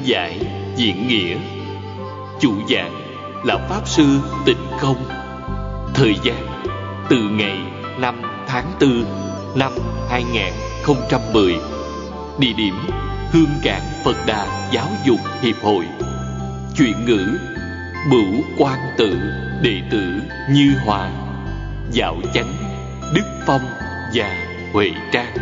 giải diễn nghĩa. Chủ giảng là Pháp Sư Tịnh Không. Thời gian từ ngày 5 tháng 4 năm 2010. Địa điểm Hương Cảng Phật Đà Giáo dục Hiệp hội. Chuyển ngữ Bửu Quan Tự, đệ tử Như Hòa, Dạo Chánh, Đức Phong và Huệ Trang.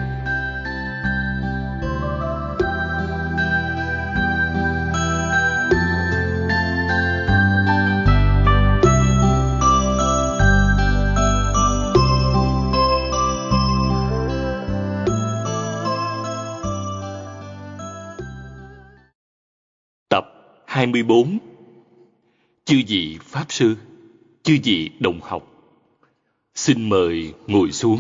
Tập 24. Chư vị Pháp Sư, chư vị đồng học, xin mời ngồi xuống.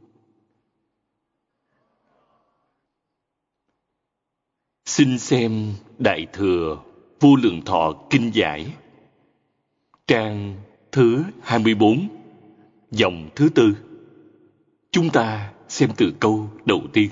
Xin xem Đại Thừa Vô Lượng Thọ Kinh Giải, trang thứ 24, dòng thứ 4. Chúng ta xem từ câu đầu tiên.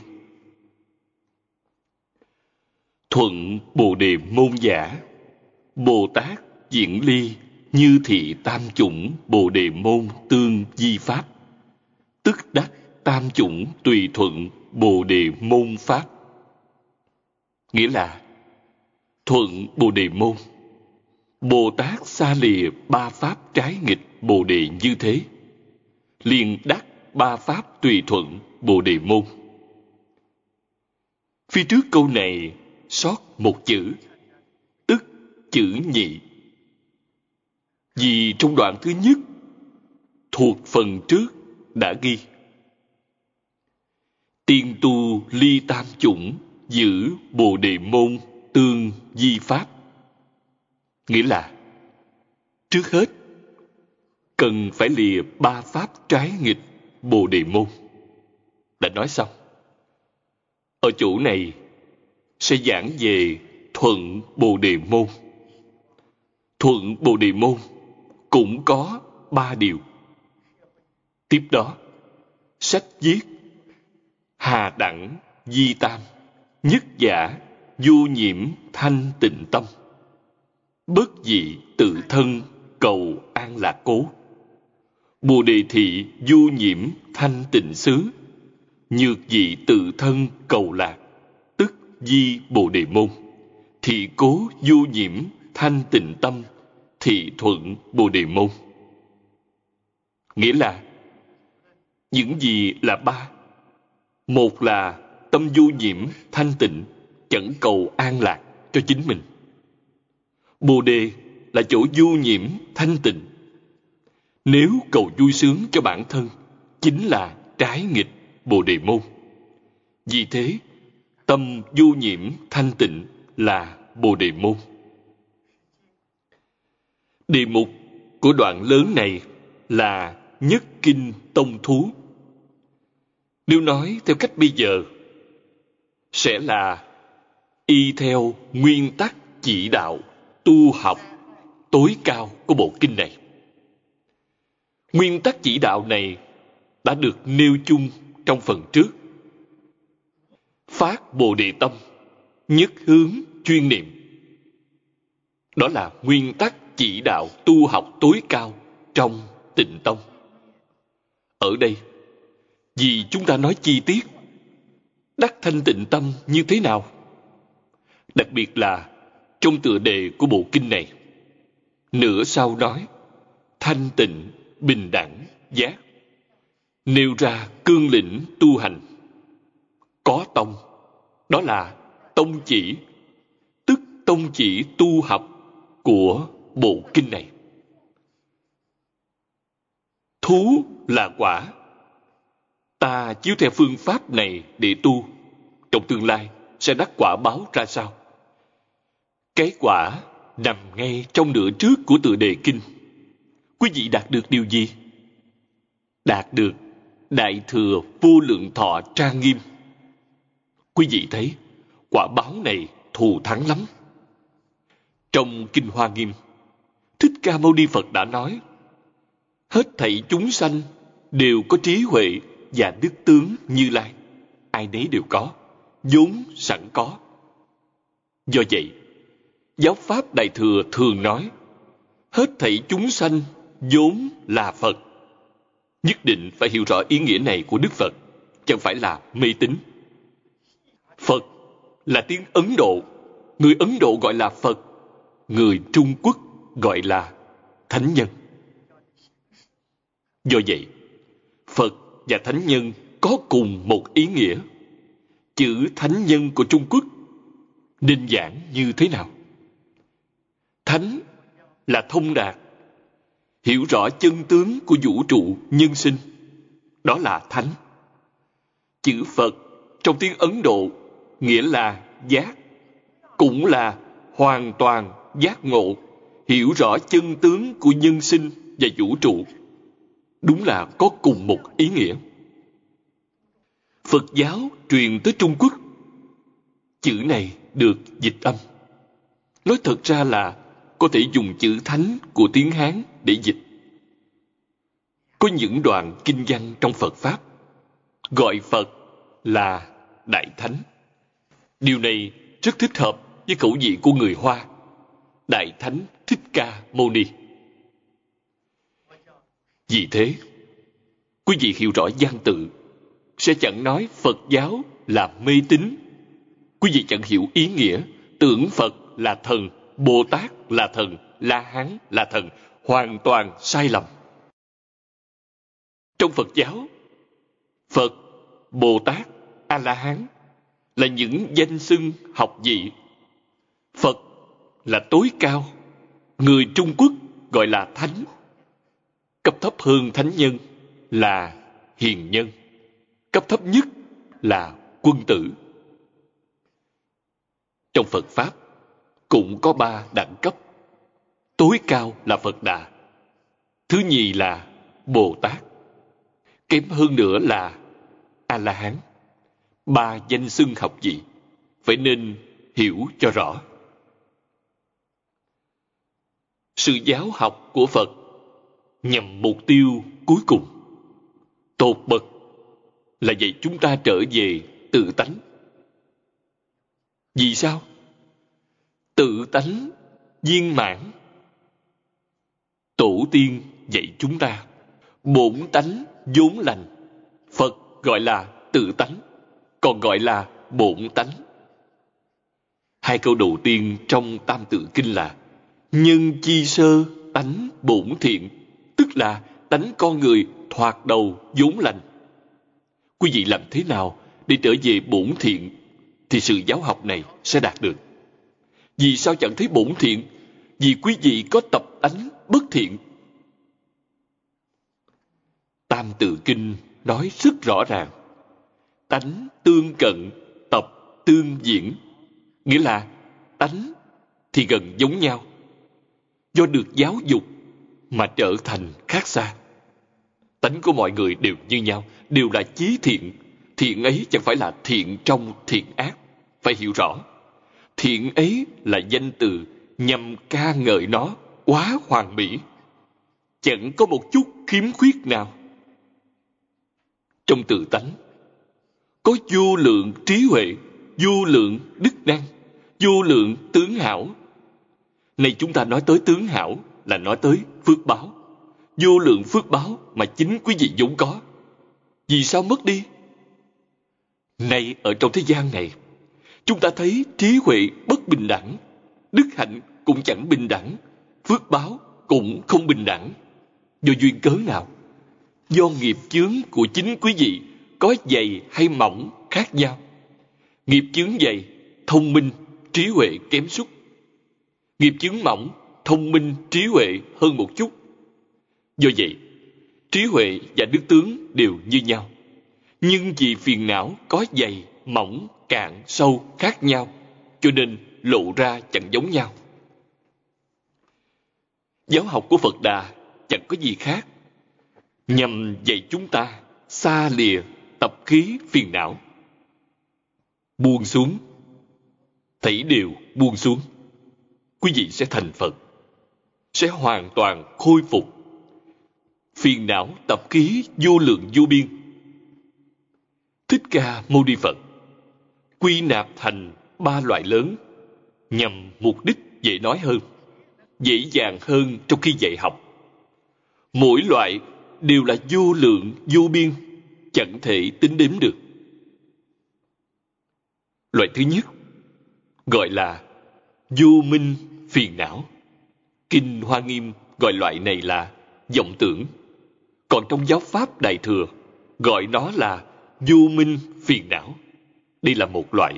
Thuận Bồ Đề Môn Giả, Bồ Tát diễn ly như thị tam chủng Bồ Đề Môn tương di pháp, tức đắc tam chủng tùy thuận Bồ Đề Môn pháp. Nghĩa là thuận Bồ Đề Môn, Bồ Tát xa lìa ba pháp trái nghịch Bồ Đề như thế, liền đắc ba pháp tùy thuận Bồ Đề Môn. Phía trước câu này sót một chữ, tức chữ nhị. Vì trong đoạn thứ nhất thuộc phần trước đã ghi tiên tu ly tam chủng giữ Bồ Đề Môn tương di pháp. Nghĩa là trước hết cần phải lìa ba pháp trái nghịch Bồ Đề Môn. Đã nói xong. Ở chỗ này sẽ giảng về thuận Bồ Đề Môn. Thuận Bồ Đề Môn cũng có 3 điều. Tiếp đó, sách viết hà đẳng di tam, nhất giả vô nhiễm thanh tịnh tâm, bất dị tự thân cầu an lạc cố, Bồ Đề thị vô nhiễm thanh tịnh xứ, nhược dị tự thân cầu lạc, tức di Bồ Đề Môn, thị cố vô nhiễm thanh tịnh tâm, thị thuận Bồ Đề Môn. Nghĩa là những gì là ba? Một là tâm vô nhiễm thanh tịnh, chẳng cầu an lạc cho chính mình. Bồ Đề là chỗ vô nhiễm thanh tịnh. Nếu cầu vui sướng cho bản thân, chính là trái nghịch Bồ Đề Môn. Vì thế, tâm vô nhiễm thanh tịnh là Bồ Đề Môn. Đề mục của đoạn lớn này là nhất kinh tông thú. Nếu nói theo cách bây giờ, sẽ là y theo nguyên tắc chỉ đạo tu học tối cao của bộ kinh này. Nguyên tắc chỉ đạo này đã được nêu chung trong phần trước. Phát Bồ Đề tâm, nhất hướng chuyên niệm. Đó là nguyên tắc chỉ đạo tu học tối cao trong Tịnh Tông. Ở đây, vì chúng ta nói chi tiết, đắc thanh tịnh tâm như thế nào? Đặc biệt là trong tựa đề của bộ kinh này, nửa sau nói thanh tịnh, bình đẳng, giác, nêu ra cương lĩnh tu hành. Có tông, đó là tông chỉ, tức tông chỉ tu học của bộ kinh này. Thú là quả. Ta chiếu theo phương pháp này để tu, trong tương lai sẽ đắc quả báo ra sao? Cái quả nằm ngay trong nửa trước của tựa đề kinh. Quý vị đạt được điều gì? Đạt được Đại Thừa Vô Lượng Thọ trang nghiêm. Quý vị thấy quả báo này thù thắng lắm. Trong Kinh Hoa Nghiêm, Thích Ca Mâu Ni Phật đã nói, hết thảy chúng sanh đều có trí huệ và đức tướng Như Lai. Ai nấy đều có, vốn sẵn có. Do vậy, giáo pháp Đại Thừa thường nói, hết thảy chúng sanh vốn là Phật. Nhất định phải hiểu rõ ý nghĩa này của Đức Phật, chẳng phải là mê tín. Phật là tiếng Ấn Độ. Người Ấn Độ gọi là Phật, người Trung Quốc gọi là Thánh Nhân. Do vậy, Phật và Thánh Nhân có cùng một ý nghĩa. Chữ Thánh Nhân của Trung Quốc nên giảng như thế nào? Thánh là thông đạt, hiểu rõ chân tướng của vũ trụ nhân sinh. Đó là Thánh. Chữ Phật trong tiếng Ấn Độ nghĩa là giác, cũng là hoàn toàn giác ngộ, hiểu rõ chân tướng của nhân sinh và vũ trụ. Đúng là có cùng một ý nghĩa. Phật giáo truyền tới Trung Quốc, chữ này được dịch âm. Nói thật ra là có thể dùng chữ Thánh của tiếng Hán để dịch. Có những đoạn kinh văn trong Phật Pháp gọi Phật là Đại Thánh. Điều này rất thích hợp với khẩu vị của người Hoa. Đại Thánh Thích Ca Mâu Ni. Vì thế, quý vị hiểu rõ văn tự, sẽ chẳng nói Phật giáo là mê tín. Quý vị chẳng hiểu ý nghĩa, tưởng Phật là thần, Bồ Tát là thần, La Hán là thần, hoàn toàn sai lầm. Trong Phật giáo, Phật, Bồ Tát, A-la-hán là những danh xưng học vị. Phật là tối cao, người Trung Quốc gọi là Thánh. Cấp thấp hơn Thánh Nhân là Hiền Nhân. Cấp thấp nhất là Quân Tử. Trong Phật Pháp cũng có 3 đẳng cấp. Tối cao là Phật Đà. Thứ nhì là Bồ Tát. Kém hơn nữa là A-la-hán. 3 danh xưng học vị, phải nên hiểu cho rõ. Sự giáo học của Phật nhằm mục tiêu cuối cùng, tột bậc, là dạy chúng ta trở về tự tánh. Vì sao? Tự tánh viên mãn. Tổ tiên dạy chúng ta bổn tánh vốn lành. Phật gọi là tự tánh, còn gọi là bổn tánh. 2 câu đầu tiên trong Tam Tự Kinh là nhân chi sơ tánh bổn thiện, tức là tánh con người thoạt đầu vốn lành. Quý vị làm thế nào để trở về bổn thiện thì sự giáo học này sẽ đạt được. Vì sao chẳng thấy bổn thiện? Vì quý vị có tập tánh bất thiện. Tam Tự Kinh nói rất rõ ràng, tánh tương cận, tập tương diễn, nghĩa là tánh thì gần giống nhau, do được giáo dục mà trở thành khác xa. Tánh của mọi người đều như nhau, đều là chí thiện. Thiện ấy chẳng phải là thiện trong thiện ác, phải hiểu rõ. Thiện ấy là danh từ nhằm ca ngợi nó quá hoàn mỹ, chẳng có một chút khiếm khuyết nào. Trong tự tánh có vô lượng trí huệ, vô lượng đức năng, vô lượng tướng hảo. Này chúng ta nói tới tướng hảo là nói tới phước báo. Vô lượng phước báo mà chính quý vị vốn có. Vì sao mất đi? Nay ở trong thế gian này, chúng ta thấy trí huệ bất bình đẳng, đức hạnh cũng chẳng bình đẳng, phước báo cũng không bình đẳng. Do duyên cớ nào? Do nghiệp chướng của chính quý vị có dày hay mỏng khác nhau. Nghiệp chướng dày, thông minh, trí huệ kém sút. Nghiệp chướng mỏng, thông minh, trí huệ hơn một chút. Do vậy, trí huệ và đức tướng đều như nhau. Nhưng vì phiền não có dày, mỏng, cạn, sâu khác nhau, cho nên lộ ra chẳng giống nhau. Giáo học của Phật Đà chẳng có gì khác, nhằm dạy chúng ta xa lìa tập khí phiền não. Buông xuống, thảy đều buông xuống, quý vị sẽ thành Phật, sẽ hoàn toàn khôi phục. Phiền não tập khí vô lượng vô biên. Thích Ca Mâu Ni Phật quy nạp thành 3 loại lớn: nhằm mục đích dễ nói hơn, dễ dàng hơn trong khi dạy học. Mỗi loại đều là vô lượng, vô biên, chẳng thể tính đếm được. Loại thứ nhất gọi là vô minh phiền não. Kinh Hoa Nghiêm gọi loại này là vọng tưởng. Còn trong giáo pháp Đại Thừa gọi nó là vô minh phiền não. Đây là một loại.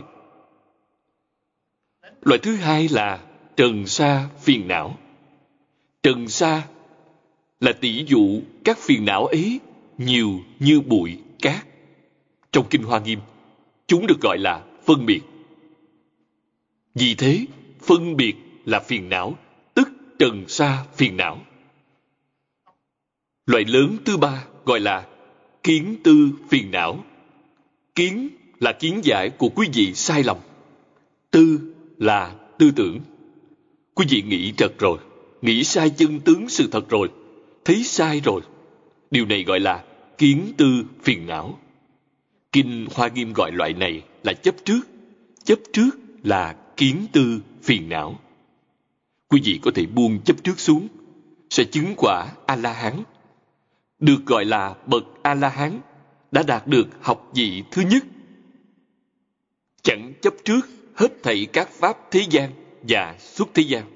Loại thứ hai là trần sa phiền não. Trần sa là tỷ dụ các phiền não ấy nhiều như bụi cát. Trong Kinh Hoa Nghiêm, chúng được gọi là phân biệt. Vì thế, phân biệt là phiền não, tức trần sa phiền não. Loại lớn thứ ba gọi là kiến tư phiền não. Kiến là kiến giải của quý vị sai lầm. Tư là tư tưởng. Quý vị nghĩ trật rồi, nghĩ sai chân tướng sự thật rồi, thấy sai rồi. Điều này gọi là kiến tư phiền não. Kinh Hoa Nghiêm gọi loại này là chấp trước. Chấp trước là kiến tư phiền não. Quý vị có thể buông chấp trước xuống, sẽ chứng quả A-la-hán. Được gọi là bậc A-la-hán, đã đạt được học vị thứ nhất. Chẳng chấp trước hết thảy các pháp thế gian và xuất thế gian.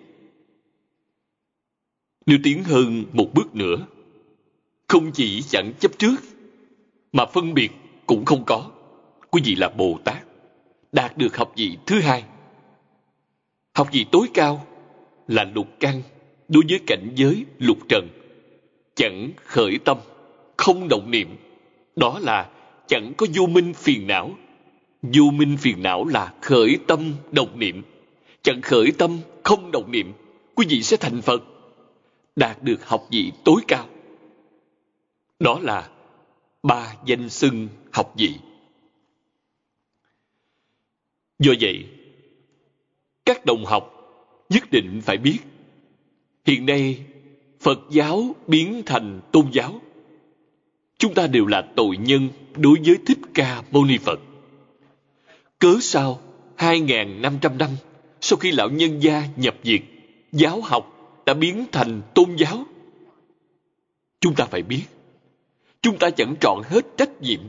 Nếu tiến hơn một bước nữa, không chỉ chẳng chấp trước, mà phân biệt cũng không có. Quý vị là Bồ Tát, đạt được học vị thứ hai. Học vị tối cao là lục căn đối với cảnh giới lục trần. Chẳng khởi tâm, không động niệm. Đó là chẳng có vô minh phiền não. Vô minh phiền não là khởi tâm động niệm. Chẳng khởi tâm, không động niệm, quý vị sẽ thành Phật, đạt được học vị tối cao. Đó là ba danh xưng học vị. Do vậy, các đồng học nhất định phải biết, hiện nay Phật giáo biến thành tôn giáo. Chúng ta đều là tội nhân đối với Thích Ca Mâu Ni Phật. Cớ sao 2.500 năm sau khi lão nhân gia nhập diệt, giáo học đã biến thành tôn giáo? Chúng ta phải biết, chúng ta chẳng trọn hết trách nhiệm.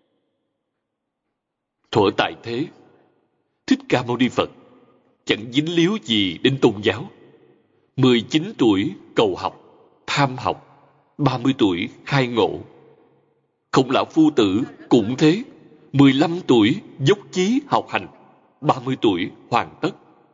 Thuở tại thế, Thích Ca Mâu Ni Phật chẳng dính líu gì đến tôn giáo. 19 tuổi cầu học, tham học, 30 tuổi khai ngộ. Khổng Lão Phu Tử cũng thế, 15 tuổi dốc chí học hành, 30 tuổi hoàn tất.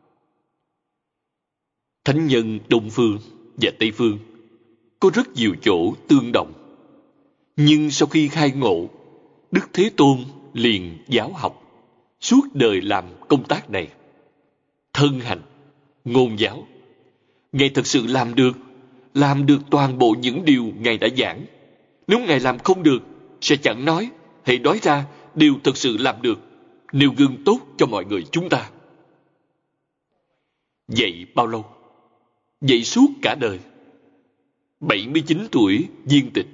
Thánh nhân Đông Phương và Tây Phương có rất nhiều chỗ tương đồng. Nhưng sau khi khai ngộ, Đức Thế Tôn liền giáo học, suốt đời làm công tác này. Thân hành, ngôn giáo. Ngài thật sự làm được toàn bộ những điều Ngài đã giảng. Nếu Ngài làm không được, sẽ chẳng nói, hãy nói ra điều thật sự làm được, nêu gương tốt cho mọi người chúng ta. Dạy bao lâu? Dạy suốt cả đời. 79 tuổi viên tịch.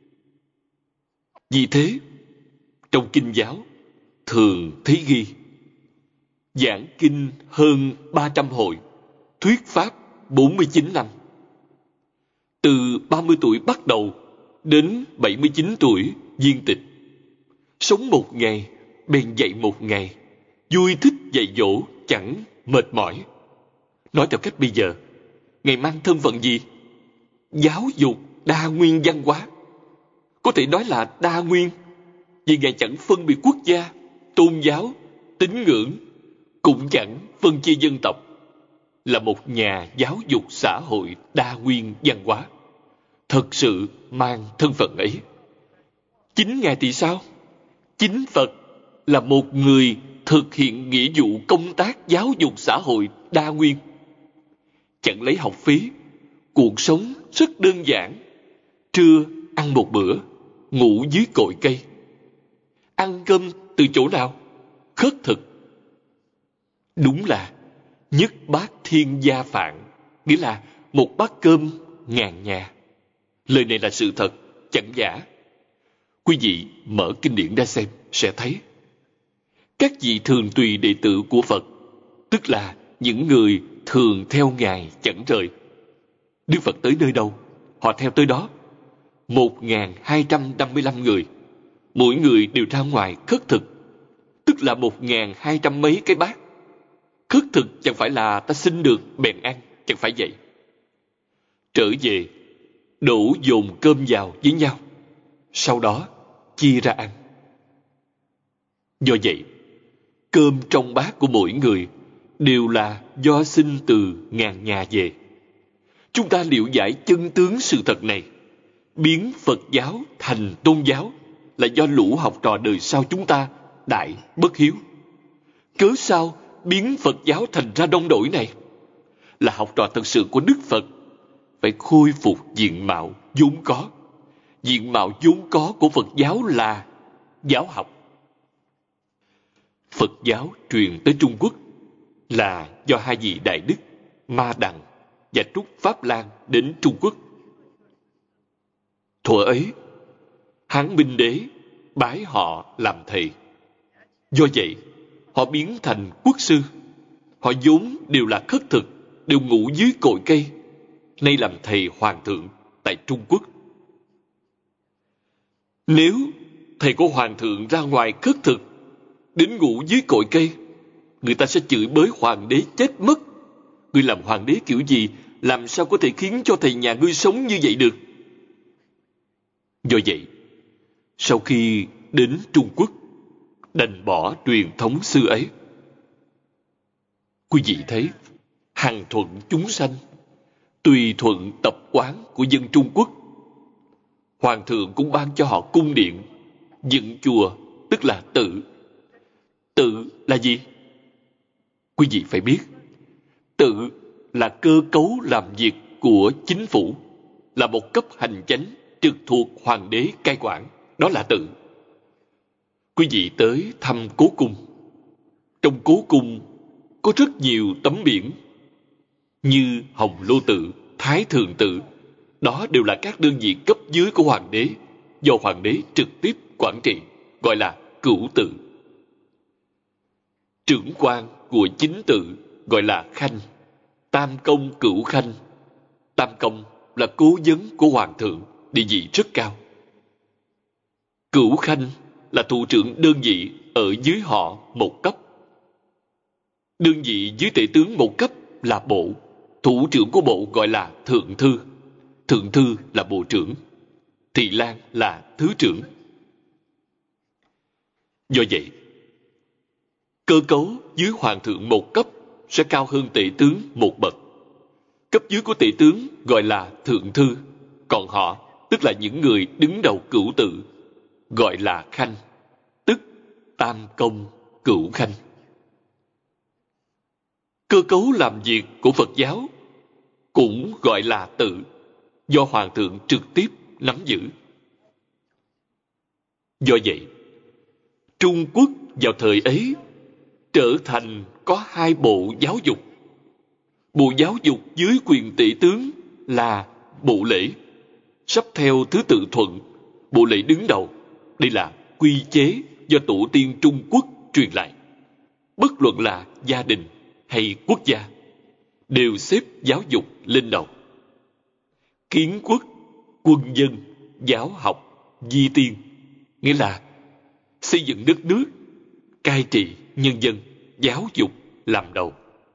Vì thế, trong kinh giáo thường thấy ghi, giảng kinh hơn 300 hội, thuyết pháp 49 năm. Từ 30 tuổi bắt đầu đến 79 tuổi viên tịch. Sống một ngày, bèn dạy một ngày, vui thích dạy dỗ, chẳng mệt mỏi. Nói theo cách bây giờ, Ngài mang thân phận gì? Giáo dục đa nguyên văn hóa. Có thể nói là đa nguyên, vì Ngài chẳng phân biệt quốc gia, tôn giáo, tín ngưỡng, cũng chẳng phân chia dân tộc. Là một nhà giáo dục xã hội đa nguyên văn hóa, thật sự mang thân phận ấy. Chính Ngài thì sao? Chính Phật là một người thực hiện nghĩa vụ công tác giáo dục xã hội đa nguyên. Chẳng lấy học phí, cuộc sống rất đơn giản. Trưa ăn một bữa, ngủ dưới cội cây. Ăn cơm từ chỗ nào? Khất thực. Đúng là nhất bát thiên gia phạn, nghĩa là một bát cơm ngàn nhà. Lời này là sự thật, chẳng giả. Quý vị mở kinh điển ra xem, sẽ thấy. Các vị thường tùy đệ tử của Phật, tức là những người thường theo Ngài chẳng rời. Đức Phật tới nơi đâu, họ theo tới đó. 1.255 người, mỗi người đều ra ngoài khất thực, tức là 1.200 mấy cái bát. Khất thực chẳng phải là ta xin được bèn ăn, chẳng phải vậy. Trở về, đổ dồn cơm vào với nhau, sau đó chia ra ăn. Do vậy, cơm trong bát của mỗi người đều là do xin từ ngàn nhà về. Chúng ta liệu giải chân tướng sự thật này, biến Phật giáo thành tôn giáo, là do lũ học trò đời sau chúng ta đại bất hiếu. Cớ sao biến Phật giáo thành ra đông đổi này? Là học trò thật sự của Đức Phật phải khôi phục diện mạo vốn có. Diện mạo vốn có của Phật giáo là giáo học. Phật giáo truyền tới Trung Quốc là do hai vị đại đức Ma Đằng và Trúc Pháp Lan đến Trung Quốc. Thuở ấy, Hán Minh Đế bái họ làm thầy. Do vậy, họ biến thành quốc sư. Họ vốn đều là khất thực, đều ngủ dưới cội cây, nay làm thầy hoàng thượng tại Trung Quốc. Nếu thầy của hoàng thượng ra ngoài khất thực, đến ngủ dưới cội cây, người ta sẽ chửi bới hoàng đế chết mất. Ngươi làm hoàng đế kiểu gì, làm sao có thể khiến cho thầy nhà ngươi sống như vậy được? Do vậy, sau khi đến Trung Quốc, đành bỏ truyền thống xưa ấy. Quý vị thấy, hằng thuận chúng sanh, tùy thuận tập quán của dân Trung Quốc. Hoàng thượng cũng ban cho họ cung điện, dựng chùa, tức là tự. Tự là gì? Quý vị phải biết, tự là cơ cấu làm việc của chính phủ, là một cấp hành chánh trực thuộc hoàng đế cai quản. Đó là tự. Quý vị tới thăm cố cung. Trong cố cung có rất nhiều tấm biển như Hồng Lô Tự, Thái Thường Tự. Đó đều là các đơn vị cấp dưới của hoàng đế, do hoàng đế trực tiếp quản trị, gọi là cửu tự. Trưởng quan của chính tự gọi là khanh, tam công cửu khanh. Tam công là cố vấn của hoàng thượng, địa vị rất cao. Cửu khanh là thủ trưởng đơn vị ở dưới họ một cấp. Đơn vị dưới tể tướng một cấp là bộ, thủ trưởng của bộ gọi là thượng thư. Thượng thư là bộ trưởng, thị lang là thứ trưởng. Do vậy, cơ cấu dưới hoàng thượng một cấp sẽ cao hơn tể tướng một bậc. Cấp dưới của tể tướng gọi là thượng thư, còn họ, tức là những người đứng đầu cửu tự, gọi là khanh, tức tam công cửu khanh. Cơ cấu làm việc của Phật giáo cũng gọi là tự, do hoàng thượng trực tiếp nắm giữ. Do vậy, Trung Quốc vào thời ấy trở thành có hai bộ giáo dục. Bộ giáo dục dưới quyền tể tướng là bộ lễ, sắp theo thứ tự thuận, bộ lễ đứng đầu. Đây là quy chế do tổ tiên Trung Quốc truyền lại. Bất luận là gia đình hay quốc gia, đều xếp giáo dục lên đầu. Kiến quốc, quân dân, giáo học, di tiên, nghĩa là xây dựng đất nước, cai trị nhân dân, giáo dục làm đầu.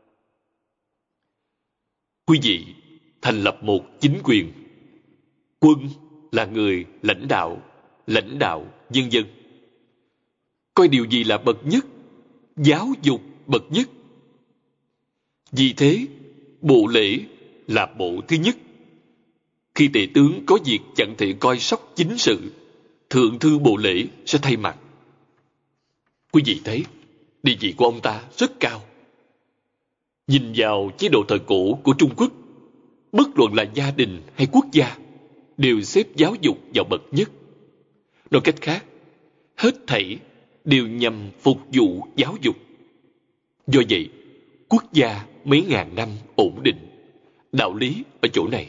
Quý vị thành lập một chính quyền. Quân là người lãnh đạo nhân dân. Coi điều gì là bậc nhất? Giáo dục bậc nhất. Vì thế, bộ lễ là bộ thứ nhất. Khi tể tướng có việc chẳng thể coi sóc chính sự, thượng thư bộ lễ sẽ thay mặt. Quý vị thấy, địa vị của ông ta rất cao. Nhìn vào chế độ thời cổ của Trung Quốc, bất luận là gia đình hay quốc gia, đều xếp giáo dục vào bậc nhất. Nói cách khác, hết thảy đều nhằm phục vụ giáo dục. Do vậy, quốc gia mấy ngàn năm ổn định. Đạo lý ở chỗ này.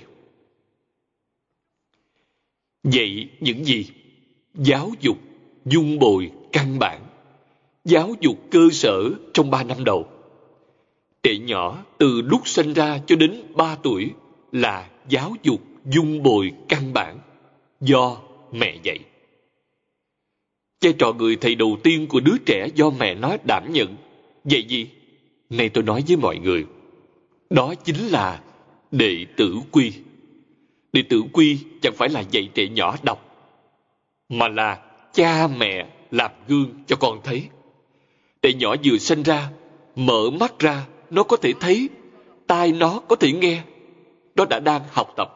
Vậy những gì? Giáo dục dung bồi căn bản, giáo dục cơ sở trong 3 năm đầu. Trẻ nhỏ từ lúc sinh ra cho đến 3 tuổi là giáo dục dung bồi căn bản do mẹ dạy. Vai trò người thầy đầu tiên của đứa trẻ do mẹ nó đảm nhận. Vậy gì? Nay tôi nói với mọi người, đó chính là đệ tử quy. Đệ tử quy chẳng phải là dạy trẻ nhỏ đọc, mà là cha mẹ làm gương cho con thấy. Trẻ nhỏ vừa sinh ra, mở mắt ra, nó có thể thấy, tai nó có thể nghe, nó đã đang học tập.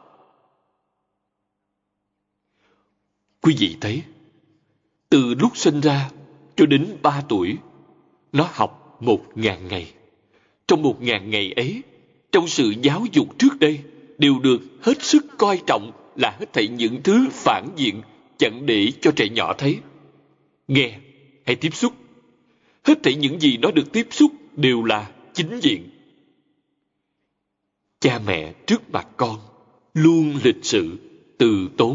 Quý vị thấy, từ lúc sinh ra cho đến 3 tuổi, nó học 1000 ngày. Trong 1000 ngày ấy, trong sự giáo dục trước đây, đều được hết sức coi trọng là hết thảy những thứ phản diện chẳng để cho trẻ nhỏ thấy, nghe hay tiếp xúc. Hết thảy những gì nó được tiếp xúc đều là chính diện. Cha mẹ trước mặt con luôn lịch sự, từ tốn.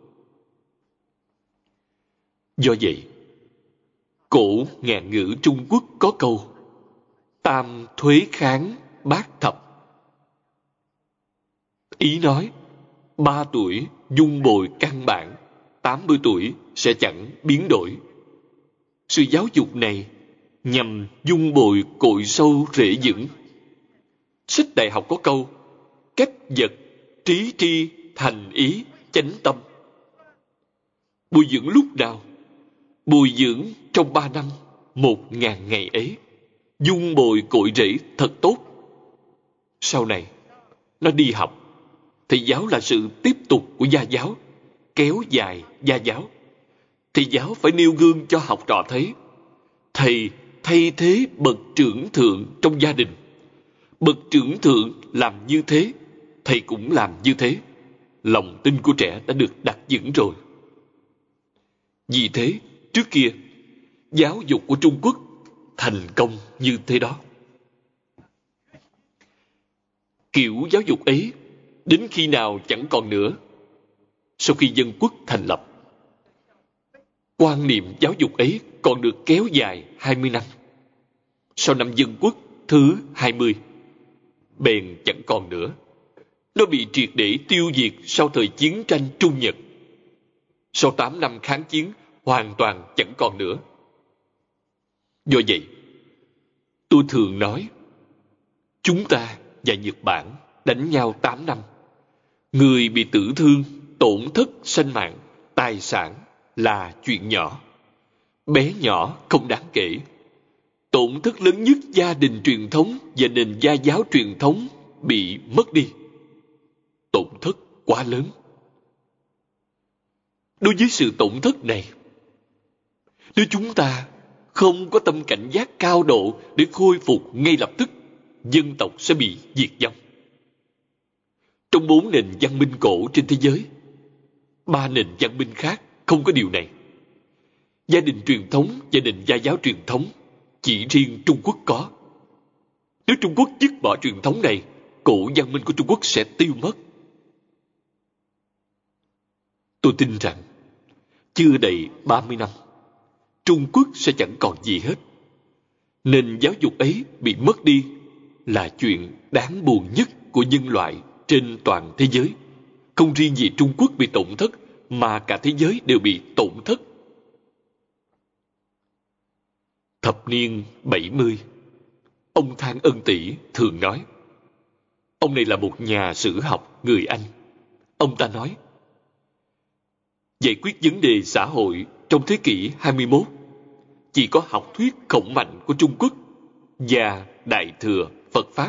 Do vậy, cổ ngạn ngữ Trung Quốc có câu tam thuế kháng bát thập. Ý nói, 3 tuổi dung bồi căn bản, 80 tuổi sẽ chẳng biến đổi. Sự giáo dục này nhằm dung bồi cội sâu rễ vững. Sách đại học có câu, cách vật, trí tri, thành ý, chánh tâm. Bồi dưỡng lúc nào? Bồi dưỡng trong 3 năm, 1000 ngày ấy. Dung bồi cội rễ thật tốt. Sau này, nó đi học. Thầy giáo là sự tiếp tục của gia giáo, kéo dài gia giáo. Thầy giáo phải nêu gương cho học trò thấy. Thầy thay thế bậc trưởng thượng trong gia đình. Bậc trưởng thượng làm như thế, thầy cũng làm như thế. Lòng tin của trẻ đã được đặt vững rồi. Vì thế, trước kia, giáo dục của Trung Quốc thành công như thế đó. Kiểu giáo dục ấy đến khi nào chẳng còn nữa. Sau khi dân quốc thành lập, quan niệm giáo dục ấy còn được kéo dài 20 năm. Sau năm dân quốc thứ 20, bèn chẳng còn nữa. Nó bị triệt để tiêu diệt sau thời chiến tranh Trung Nhật. Sau 8 năm kháng chiến, hoàn toàn chẳng còn nữa. Do vậy, tôi thường nói, chúng ta và Nhật Bản đánh nhau 8 năm. Người bị tử thương, tổn thất sinh mạng, tài sản là chuyện nhỏ. Bé nhỏ không đáng kể. Tổn thất lớn nhất gia đình truyền thống và nền gia giáo truyền thống bị mất đi. Tổn thất quá lớn. Đối với sự tổn thất này, nếu chúng ta không có tâm cảnh giác cao độ để khôi phục ngay lập tức, dân tộc sẽ bị diệt vong. Trong 4 nền văn minh cổ trên thế giới, 3 nền văn minh khác không có điều này. Gia đình truyền thống và nền gia giáo truyền thống chỉ riêng Trung Quốc có. Nếu Trung Quốc dứt bỏ truyền thống này, cổ văn minh của Trung Quốc sẽ tiêu mất. Tôi tin rằng, chưa đầy 30 năm, Trung Quốc sẽ chẳng còn gì hết. Nền giáo dục ấy bị mất đi là chuyện đáng buồn nhất của nhân loại trên toàn thế giới. Không riêng gì Trung Quốc bị tổn thất, mà cả thế giới đều bị tổn thất. Thập niên 70, ông Thang Ân Tỷ thường nói, ông này là một nhà sử học người Anh. Ông ta nói, giải quyết vấn đề xã hội trong thế kỷ 21 chỉ có học thuyết khổng mạnh của Trung Quốc và Đại Thừa Phật Pháp.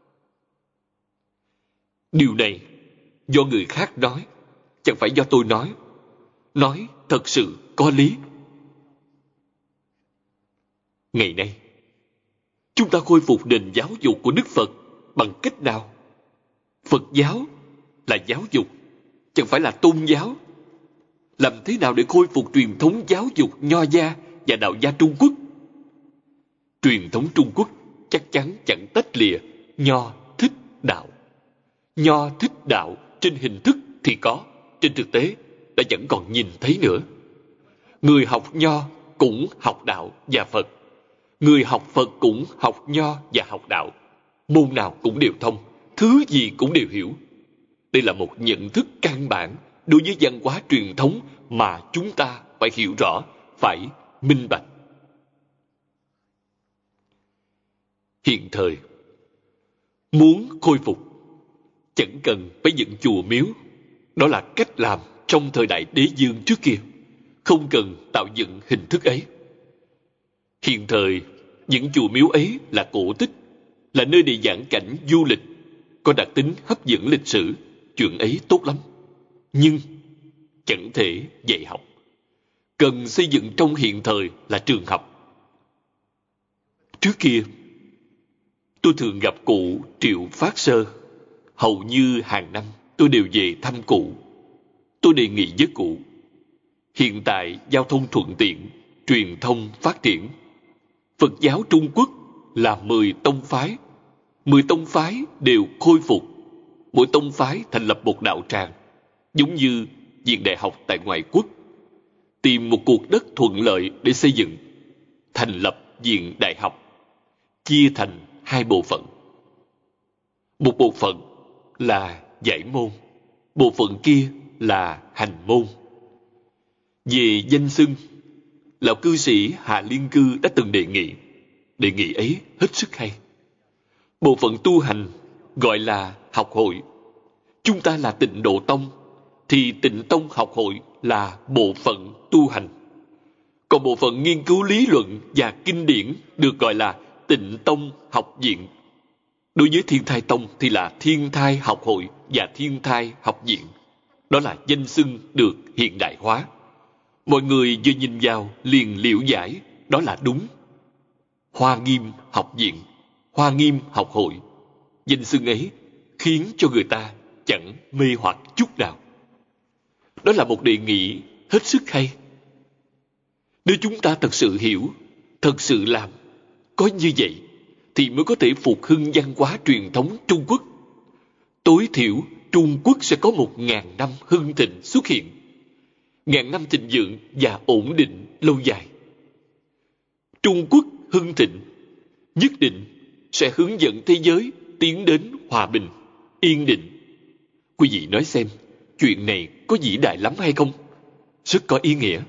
Điều này do người khác nói, chẳng phải do tôi nói. Nói thật sự có lý. Ngày nay, chúng ta khôi phục nền giáo dục của Đức Phật bằng cách nào? Phật giáo là giáo dục, chẳng phải là tôn giáo. Làm thế nào để khôi phục truyền thống giáo dục Nho gia và Đạo gia Trung Quốc? Truyền thống Trung Quốc chắc chắn chẳng tách lìa Nho thích đạo. Nho thích đạo trên hình thức thì có, trên thực tế đã chẳng còn nhìn thấy nữa. Người học Nho cũng học đạo và Phật. Người học Phật cũng học Nho và học đạo. môn nào cũng đều thông, thứ gì cũng đều hiểu. Đây là một nhận thức căn bản đối với văn hóa truyền thống mà chúng ta phải hiểu rõ, phải minh bạch. Hiện thời, muốn khôi phục, chẳng cần phải dựng chùa miếu. Đó là cách làm trong thời đại đế dương trước kia, không cần tạo dựng hình thức ấy. Hiện thời, những chùa miếu ấy là cổ tích, là nơi để giảng cảnh du lịch, có đặc tính hấp dẫn lịch sử, chuyện ấy tốt lắm. Nhưng chẳng thể dạy học. Cần xây dựng trong hiện thời là trường học. Trước kia, tôi thường gặp cụ Triệu Phát Sơ. Hầu như hàng năm tôi đều về thăm cụ. Tôi đề nghị với cụ, hiện tại giao thông thuận tiện, truyền thông phát triển. Phật giáo Trung Quốc là 10 tông phái. 10 tông phái đều khôi phục. Mỗi tông phái thành lập một đạo tràng, giống như viện đại học tại ngoại quốc. Tìm một cuộc đất thuận lợi để xây dựng, thành lập viện đại học, chia thành 2 bộ phận. Một bộ phận là giải môn, bộ phận kia là hành môn. Về danh xưng, lão cư sĩ Hạ Liên Cư đã từng đề nghị ấy hết sức hay. Bộ phận tu hành gọi là học hội. Chúng ta là Tịnh Độ Tông, thì Tịnh Tông học hội là bộ phận tu hành. Còn bộ phận nghiên cứu lý luận và kinh điển được gọi là Tịnh Tông học viện. Đối với Thiên Thai Tông thì là Thiên Thai học hội và Thiên Thai học viện. Đó là danh xưng được hiện đại hóa. Mọi người vừa nhìn vào liền liễu giải, đó là đúng. Hoa Nghiêm học viện, Hoa Nghiêm học hội, danh xưng ấy khiến cho người ta chẳng mê hoặc chút nào. Đó là một đề nghị hết sức hay. Nếu chúng ta thật sự hiểu, thật sự làm, có như vậy, thì mới có thể phục hưng văn hóa truyền thống Trung Quốc. Tối thiểu, Trung Quốc sẽ có 1000 năm hưng thịnh xuất hiện. 1000 năm thịnh vượng và ổn định lâu dài. Trung Quốc hưng thịnh nhất định sẽ hướng dẫn thế giới tiến đến hòa bình, yên định. Quý vị nói xem, chuyện này có vĩ đại lắm hay không? Rất có ý nghĩa.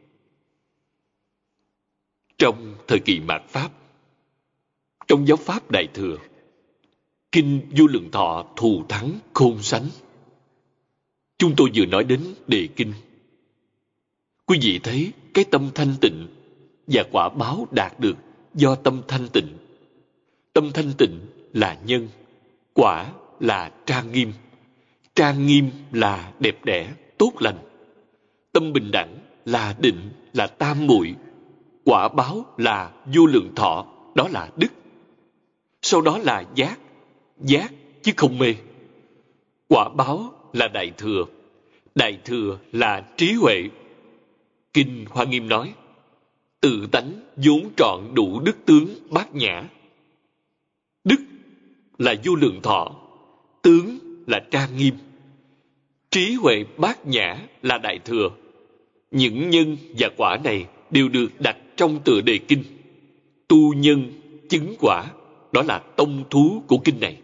Trong thời kỳ mạt Pháp, trong giáo pháp Đại Thừa, Kinh Vô Lượng Thọ thù thắng khôn sánh. Chúng tôi vừa nói đến đề kinh. Quý vị thấy cái tâm thanh tịnh và quả báo đạt được do tâm thanh tịnh. Tâm thanh tịnh là nhân, quả là trang nghiêm. Trang nghiêm là đẹp đẽ, tốt lành. Tâm bình đẳng là định, là tam muội. Quả báo là vô lượng thọ, đó là đức. Sau đó là giác, giác chứ không mê. Quả báo là đại thừa, đại thừa là trí huệ. Kinh Hoa Nghiêm nói, tự tánh vốn trọn đủ đức tướng bát nhã. Đức là vô lượng thọ, tướng là trang nghiêm. Trí huệ bát nhã là đại thừa. Những nhân và quả này đều được đặt trong tựa đề kinh. Tu nhân, chứng quả, đó là tông thú của kinh này.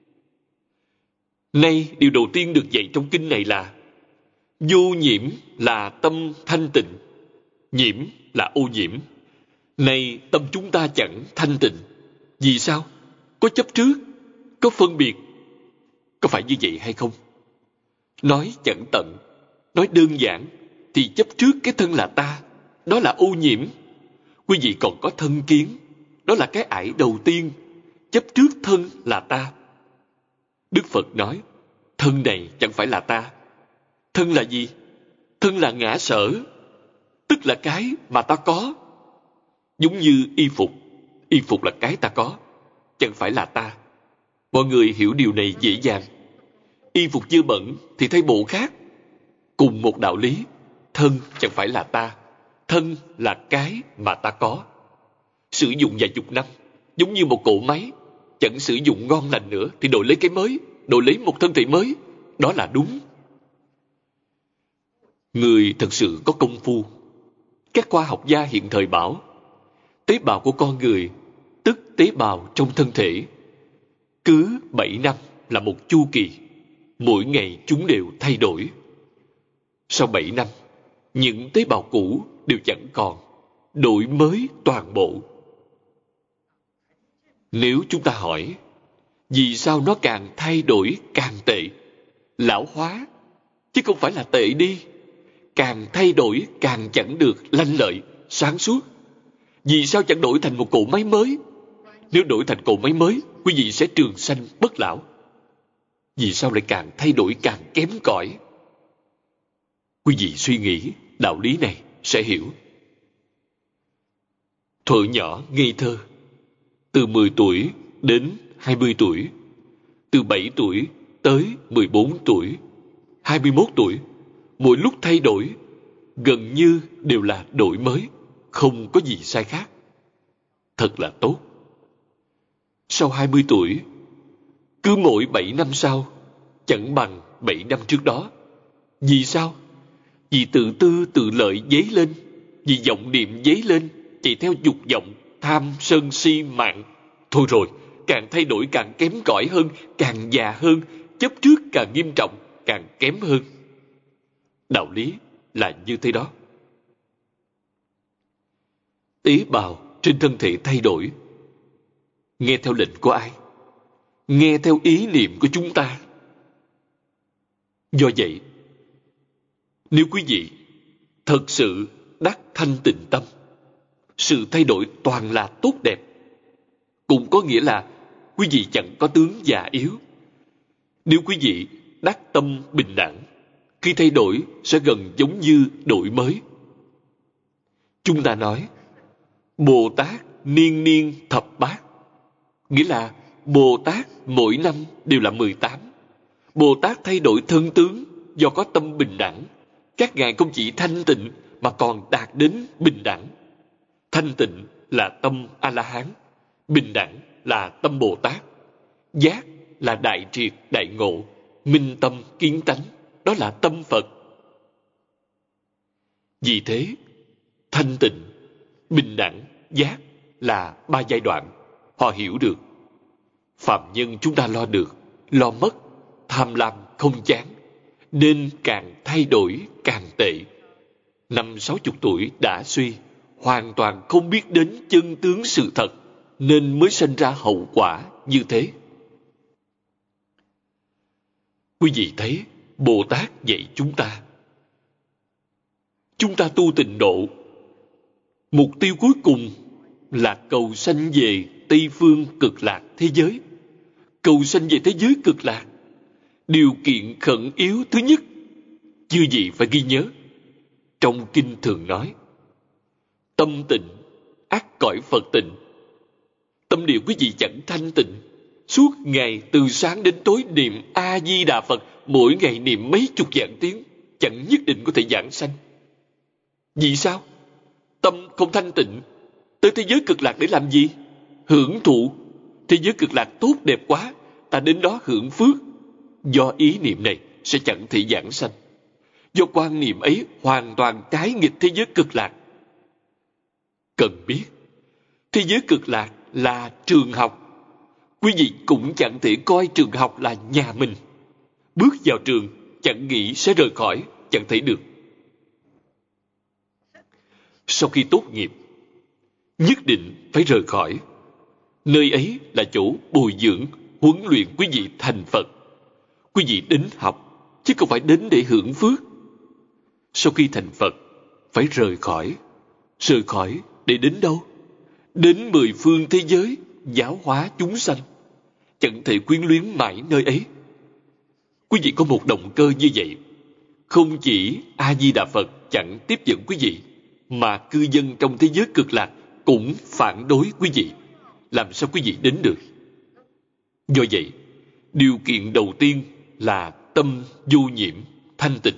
Nay, điều đầu tiên được dạy trong kinh này là vô nhiễm là tâm thanh tịnh, nhiễm là ô nhiễm. Nay, tâm chúng ta chẳng thanh tịnh. Vì sao? Có chấp trước, có phân biệt. Có phải như vậy hay không? Nói chẳng tận, nói đơn giản, thì chấp trước cái thân là ta, đó là ô nhiễm. Quý vị còn có thân kiến, đó là cái ải đầu tiên. Chấp trước thân là ta. Đức Phật nói, thân này chẳng phải là ta. Thân là gì? Thân là ngã sở, tức là cái mà ta có. Giống như y phục là cái ta có, chẳng phải là ta. Mọi người hiểu điều này dễ dàng. Y phục dơ bẩn thì thay bộ khác. Cùng một đạo lý, thân chẳng phải là ta. Thân là cái mà ta có. Sử dụng vài chục năm, giống như một cỗ máy, chẳng sử dụng ngon lành nữa thì đổi lấy cái mới, đổi lấy một thân thể mới. Đó là đúng. Người thật sự có công phu. Các khoa học gia hiện thời bảo, tế bào của con người, tức tế bào trong thân thể, Cứ 7 năm là một chu kỳ, mỗi ngày chúng đều thay đổi. Sau 7 năm, những tế bào cũ đều chẳng còn, đổi mới toàn bộ. Nếu chúng ta hỏi, vì sao nó càng thay đổi càng tệ? Lão hóa, chứ không phải là tệ đi. Càng thay đổi càng chẳng được lanh lợi, sáng suốt. Vì sao chẳng đổi thành một cỗ máy mới? Nếu đổi thành cỗ máy mới, quý vị sẽ trường sanh bất lão. Vì sao lại càng thay đổi càng kém cỏi? Quý vị suy nghĩ đạo lý này sẽ hiểu. Thuở nhỏ ngây thơ, từ 10 tuổi đến 20 tuổi, từ 7 tuổi tới 14 tuổi, 21 tuổi, mỗi lúc thay đổi, gần như đều là đổi mới, không có gì sai khác. Thật là tốt. Sau 20 tuổi, cứ mỗi 7 năm sau, chẳng bằng 7 năm trước đó. Vì sao? Vì tự tư tự lợi dấy lên, vì vọng niệm dấy lên, chạy theo dục vọng, tham sân si mạng. Thôi rồi, càng thay đổi càng kém cỏi hơn, càng già hơn, chấp trước càng nghiêm trọng, càng kém hơn. Đạo lý là như thế đó. Tế bào trên thân thể thay đổi. Nghe theo lệnh của ai? Nghe theo ý niệm của chúng ta. Do vậy, nếu quý vị thật sự đắc thanh tịnh tâm, sự thay đổi toàn là tốt đẹp. Cũng có nghĩa là quý vị chẳng có tướng già yếu. Nếu quý vị đắc tâm bình đẳng, khi thay đổi sẽ gần giống như đổi mới. Chúng ta nói, Bồ Tát niên niên thập bát, nghĩa là Bồ Tát mỗi năm đều là 18. Bồ Tát thay đổi thân tướng do có tâm bình đẳng. Các ngài không chỉ thanh tịnh mà còn đạt đến bình đẳng. Thanh tịnh là tâm A-la-hán, bình đẳng là tâm Bồ Tát, giác là đại triệt đại ngộ, minh tâm kiến tánh, đó là tâm Phật. Vì thế, thanh tịnh, bình đẳng, giác là 3 giai đoạn. Họ hiểu được. Phạm nhân chúng ta lo được, lo mất, tham lam không chán, nên càng thay đổi càng tệ. 50-60 tuổi đã suy, hoàn toàn không biết đến chân tướng sự thật, nên mới sinh ra hậu quả như thế. Quý vị thấy Bồ Tát dạy chúng ta tu tịnh độ, mục tiêu cuối cùng là cầu sanh về Tây Phương Cực Lạc thế giới. Cầu sanh về thế giới Cực Lạc, điều kiện khẩn yếu thứ nhất, chư vị phải ghi nhớ. Trong kinh thường nói, tâm tịnh ắt cõi Phật tịnh. Tâm địa quý vị chẳng thanh tịnh, suốt ngày từ sáng đến tối niệm A Di Đà Phật, mỗi ngày niệm mấy chục vạn tiếng, chẳng nhất định có thể giảng sanh. Vì sao? Tâm không thanh tịnh, tới thế giới Cực Lạc để làm gì? Hưởng thụ. Thế giới Cực Lạc tốt đẹp quá, ta đến đó hưởng phước. Do ý niệm này sẽ chẳng thể giảng sanh. Do quan niệm ấy hoàn toàn trái nghịch thế giới Cực Lạc. Cần biết, thế giới Cực Lạc là trường học. Quý vị cũng chẳng thể coi trường học là nhà mình. Bước vào trường, chẳng nghĩ sẽ rời khỏi, chẳng thể được. Sau khi tốt nghiệp, nhất định phải rời khỏi. Nơi ấy là chỗ bồi dưỡng, huấn luyện quý vị thành Phật. Quý vị đến học, chứ không phải đến để hưởng phước. Sau khi thành Phật, phải rời khỏi. Rời khỏi để đến đâu? Đến 10 phương thế giới, giáo hóa chúng sanh. Chẳng thể quyến luyến mãi nơi ấy. Quý vị có một động cơ như vậy. Không chỉ A-di-đà Phật chẳng tiếp dẫn quý vị, mà cư dân trong thế giới Cực Lạc cũng phản đối quý vị. Làm sao quý vị đến được? Do vậy, điều kiện đầu tiên là tâm vô nhiễm, thanh tịnh.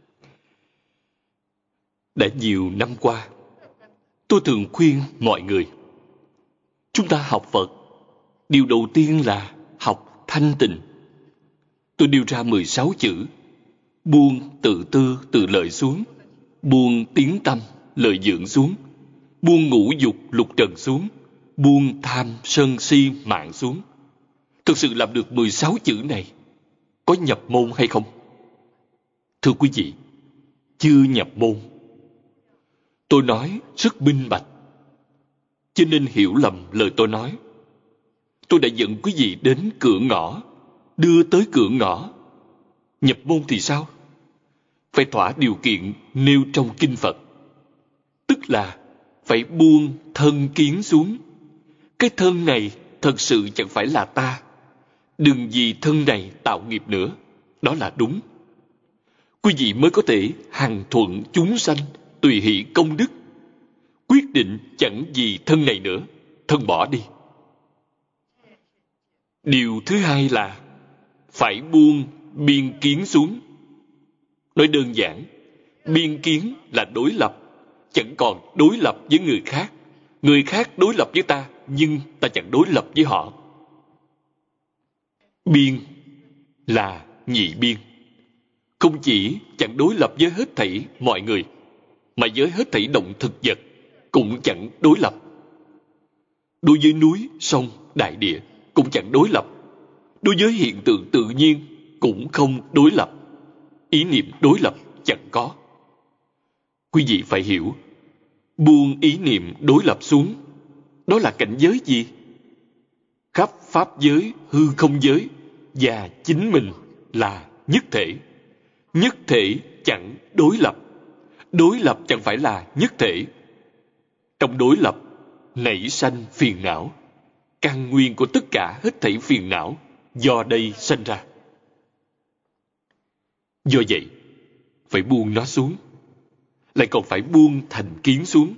Đã nhiều năm qua, tôi thường khuyên mọi người, chúng ta học Phật, điều đầu tiên là học thanh tịnh. Tôi đưa ra 16 chữ: buông tự tư tự lợi xuống, buông tiếng tâm lợi dưỡng xuống, buông ngũ dục lục trần xuống, buông tham sân si mạng xuống. thực sự làm được 16 chữ này có nhập môn hay không? Thưa quý vị, chưa nhập môn. Tôi nói rất minh bạch, cho nên hiểu lầm lời tôi nói. Tôi đã dẫn quý vị đến cửa ngõ, đưa tới cửa ngõ. Nhập môn thì sao? Phải thỏa điều kiện nêu trong kinh Phật. Tức là phải buông thân kiến xuống. Cái thân này thật sự chẳng phải là ta. Đừng vì thân này tạo nghiệp nữa. Đó là đúng. Quý vị mới có thể hằng thuận chúng sanh, tùy hỷ công đức. Quyết định chẳng vì thân này nữa, thân bỏ đi. Điều thứ hai là phải buông biên kiến xuống. Nói đơn giản, biên kiến là đối lập, chẳng còn đối lập với người khác. Người khác đối lập với ta, nhưng ta chẳng đối lập với họ. Biên là nhị biên. Không chỉ chẳng đối lập với hết thảy mọi người, mà với hết thảy động thực vật cũng chẳng đối lập. Đối với núi, sông, đại địa cũng chẳng đối lập. Đối với hiện tượng tự nhiên cũng không đối lập. Ý niệm đối lập chẳng có. Quý vị phải hiểu, buông ý niệm đối lập xuống, đó là cảnh giới gì? Khắp pháp giới, hư không giới và chính mình là nhất thể. Nhất thể chẳng đối lập. Đối lập chẳng phải là nhất thể. Trong đối lập nảy sanh phiền não. Căn nguyên của tất cả hết thảy phiền não do đây sanh ra. Do vậy, phải buông nó xuống. Lại còn phải buông thành kiến xuống.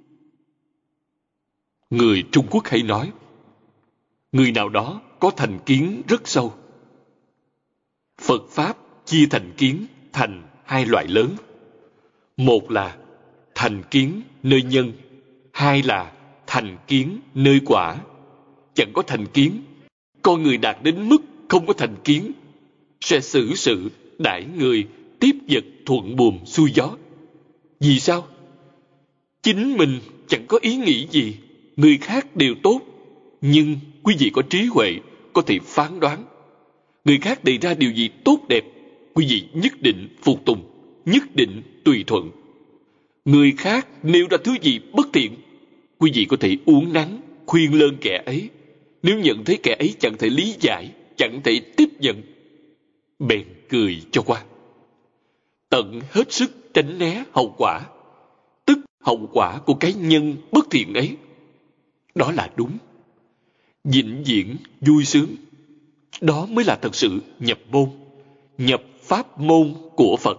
Người Trung Quốc hay nói, người nào đó có thành kiến rất sâu. Phật Pháp chia thành kiến thành hai loại lớn. Một là thành kiến nơi nhân, hai là thành kiến nơi quả. Chẳng có thành kiến, con người đạt đến mức không có thành kiến, sẽ xử sự đãi người tiếp vật thuận buồm xuôi gió. Vì sao? Chính mình chẳng có ý nghĩ gì, người khác đều tốt, nhưng quý vị có trí huệ, có thể phán đoán. Người khác đề ra điều gì tốt đẹp, quý vị nhất định phục tùng, nhất định tùy thuận. Người khác nêu ra thứ gì bất thiện, quý vị có thể uốn nắn, khuyên lơn kẻ ấy. Nếu nhận thấy kẻ ấy chẳng thể lý giải, chẳng thể tiếp nhận, bèn cười cho qua. Tận hết sức tránh né hậu quả, tức hậu quả của cái nhân bất thiện ấy. Đó là đúng. Vĩnh viễn vui sướng. Đó mới là thật sự nhập môn, nhập pháp môn của Phật.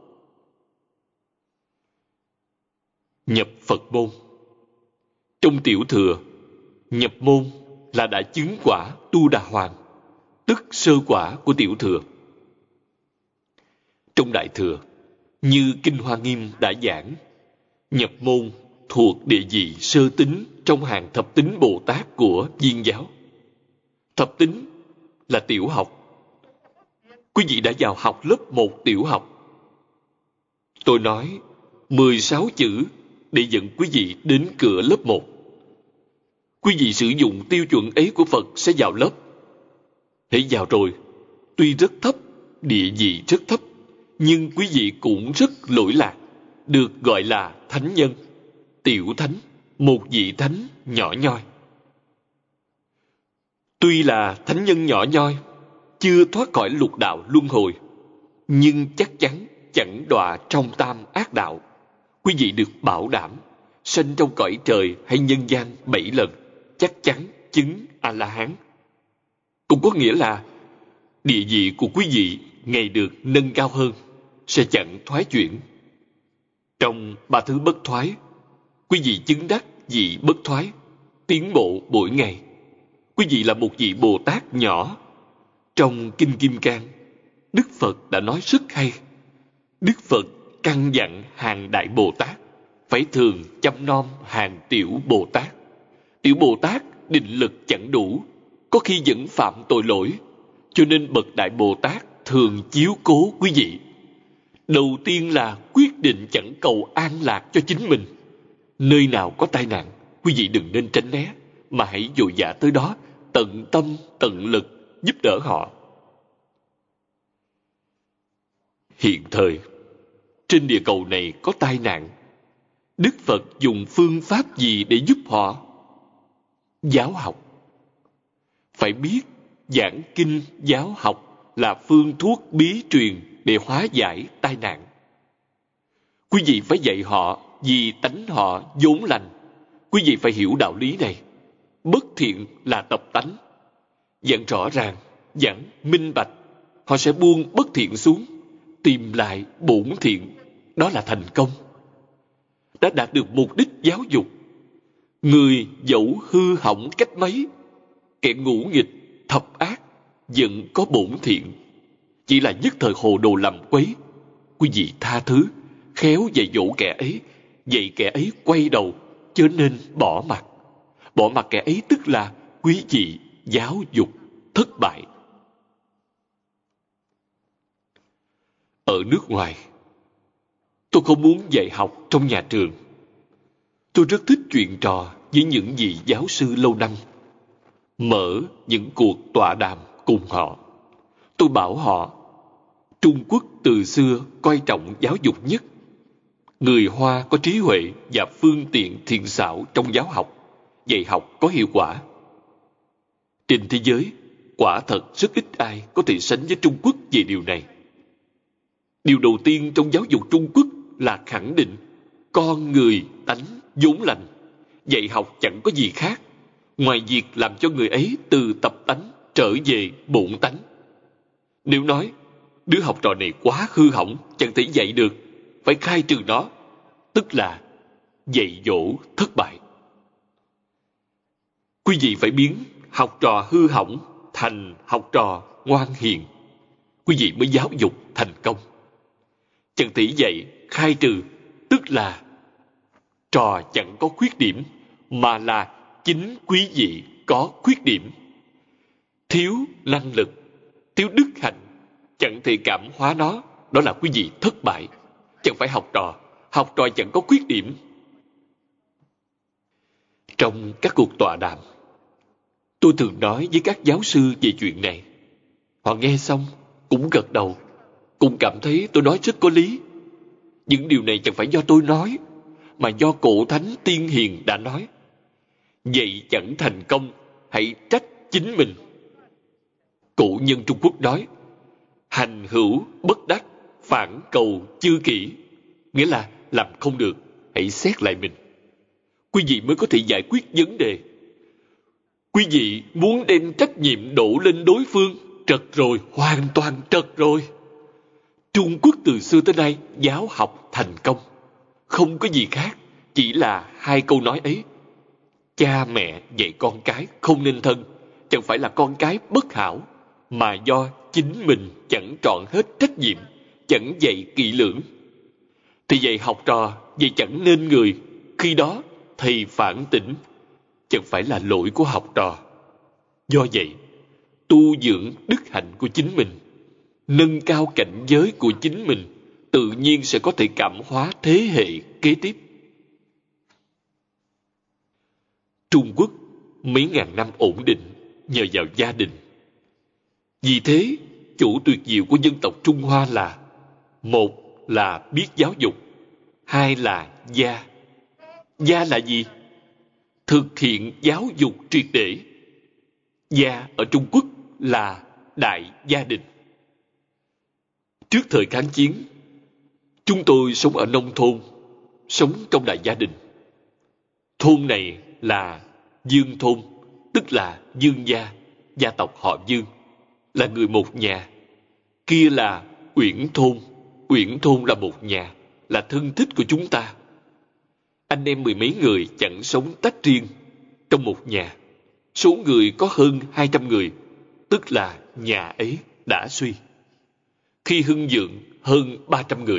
Nhập Phật môn. Trong tiểu thừa, nhập môn là đã chứng quả Tu Đà Hoàng, tức sơ quả của tiểu thừa. Trong đại thừa, như Kinh Hoa Nghiêm đã giảng, nhập môn thuộc địa vị sơ tính trong hàng thập tính Bồ Tát của Viên giáo. Thập tính là tiểu học. Quý vị đã vào học lớp 1 tiểu học. Tôi nói 16 chữ để dẫn quý vị đến cửa lớp 1. Quý vị sử dụng tiêu chuẩn ấy của Phật sẽ vào lớp. Hãy vào rồi, tuy rất thấp, địa vị rất thấp, nhưng quý vị cũng rất lỗi lạc, được gọi là thánh nhân, tiểu thánh, một vị thánh nhỏ nhoi. Tuy là thánh nhân nhỏ nhoi, chưa thoát khỏi lục đạo luân hồi, nhưng chắc chắn chẳng đọa trong tam ác đạo. Quý vị được bảo đảm, sanh trong cõi trời hay nhân gian 7 lần, chắc chắn chứng A-la-hán. Cũng có nghĩa là địa vị của quý vị ngày được nâng cao hơn, sẽ chẳng thoái chuyển. Trong 3 thứ bất thoái, quý vị chứng đắc vị bất thoái, tiến bộ mỗi ngày. Quý vị là một vị Bồ Tát nhỏ. Trong Kinh Kim Cang, Đức Phật đã nói rất hay. Đức Phật căn dặn hàng Đại Bồ Tát phải thường chăm nom hàng Tiểu Bồ Tát. Tiểu Bồ Tát định lực chẳng đủ, có khi vẫn phạm tội lỗi, cho nên bậc Đại Bồ Tát thường chiếu cố quý vị. Đầu tiên là quyết định chẳng cầu an lạc cho chính mình. Nơi nào có tai nạn, quý vị đừng nên tránh né, mà hãy dội dã tới đó, tận tâm, tận lực, giúp đỡ họ. Hiện thời, trên địa cầu này có tai nạn. Đức Phật dùng phương pháp gì để giúp họ? Giáo học. Phải biết, giảng kinh giáo học là phương thuốc bí truyền để hóa giải tai nạn. Quý vị phải dạy họ vì tánh họ vốn lành. Quý vị phải hiểu đạo lý này. Bất thiện là tập tánh. Giảng rõ ràng, giảng minh bạch, họ sẽ buông bất thiện xuống, tìm lại bổn thiện. Đó là thành công. Đã đạt được mục đích giáo dục. Người dẫu hư hỏng cách mấy, kẻ ngũ nghịch, thập ác, vẫn có bổn thiện. Chỉ là nhất thời hồ đồ làm quấy. Quý vị tha thứ, khéo dạy dỗ kẻ ấy, dạy kẻ ấy quay đầu, chớ nên bỏ mặt. Bỏ mặt kẻ ấy tức là quý vị giáo dục thất bại. Ở nước ngoài, tôi không muốn dạy học trong nhà trường. Tôi rất thích chuyện trò với những vị giáo sư lâu năm. Mở những cuộc tọa đàm cùng họ. Tôi bảo họ, Trung Quốc từ xưa coi trọng giáo dục nhất. Người Hoa có trí huệ và phương tiện thiện xảo trong giáo học, dạy học có hiệu quả. Trên thế giới, quả thật rất ít ai có thể sánh với Trung Quốc về điều này. Điều đầu tiên trong giáo dục Trung Quốc là khẳng định con người tánh vốn lành. Dạy học chẳng có gì khác ngoài việc làm cho người ấy từ tập tánh trở về bổn tánh. Nếu nói đứa học trò này quá hư hỏng, chẳng thể dạy được, phải khai trừ nó, tức là dạy dỗ thất bại. Quý vị phải biến học trò hư hỏng thành học trò ngoan hiền, quý vị mới giáo dục thành công. Chẳng thể dạy khai trừ, tức là trò chẳng có khuyết điểm, mà là chính quý vị có khuyết điểm. Thiếu năng lực, thiếu đức hạnh, chẳng thể cảm hóa nó, đó là quý vị thất bại. Chẳng phải học trò chẳng có khuyết điểm. Trong các cuộc tọa đàm, tôi thường nói với các giáo sư về chuyện này. Họ nghe xong cũng gật đầu, cũng cảm thấy tôi nói rất có lý. Những điều này chẳng phải do tôi nói, mà do cổ thánh tiên hiền đã nói. Vậy chẳng thành công, hãy trách chính mình. Cổ nhân Trung Quốc nói, hành hữu bất đắc, phản cầu chư kỷ. Nghĩa là làm không được, hãy xét lại mình. Quý vị mới có thể giải quyết vấn đề. Quý vị muốn đem trách nhiệm đổ lên đối phương, trật rồi, hoàn toàn trật rồi. Trung Quốc từ xưa tới nay giáo học thành công. Không có gì khác, chỉ là hai câu nói ấy. Cha mẹ dạy con cái không nên thân, chẳng phải là con cái bất hảo, mà do chính mình chẳng trọn hết trách nhiệm, chẳng dạy kỹ lưỡng. Thì dạy học trò, dạy chẳng nên người, khi đó thầy phản tỉnh, chẳng phải là lỗi của học trò. Do vậy, tu dưỡng đức hạnh của chính mình, nâng cao cảnh giới của chính mình, tự nhiên sẽ có thể cảm hóa thế hệ kế tiếp. Trung Quốc mấy ngàn năm ổn định nhờ vào gia đình. Vì thế, chủ tuyệt diệu của dân tộc Trung Hoa là: một là biết giáo dục, hai là gia. Gia là gì? Thực hiện giáo dục triệt để. Gia ở Trung Quốc là đại gia đình. Trước thời kháng chiến, chúng tôi sống ở nông thôn, sống trong đại gia đình. Thôn này là Dương thôn, tức là Dương gia, gia tộc họ Dương, là người một nhà. Kia là Uyển thôn là một nhà, là thân thích của chúng ta. Anh em mười mấy người chẳng sống tách riêng trong một nhà. Số người có hơn 200 người, tức là nhà ấy đã suy. Khi hưng vượng hơn 300 người.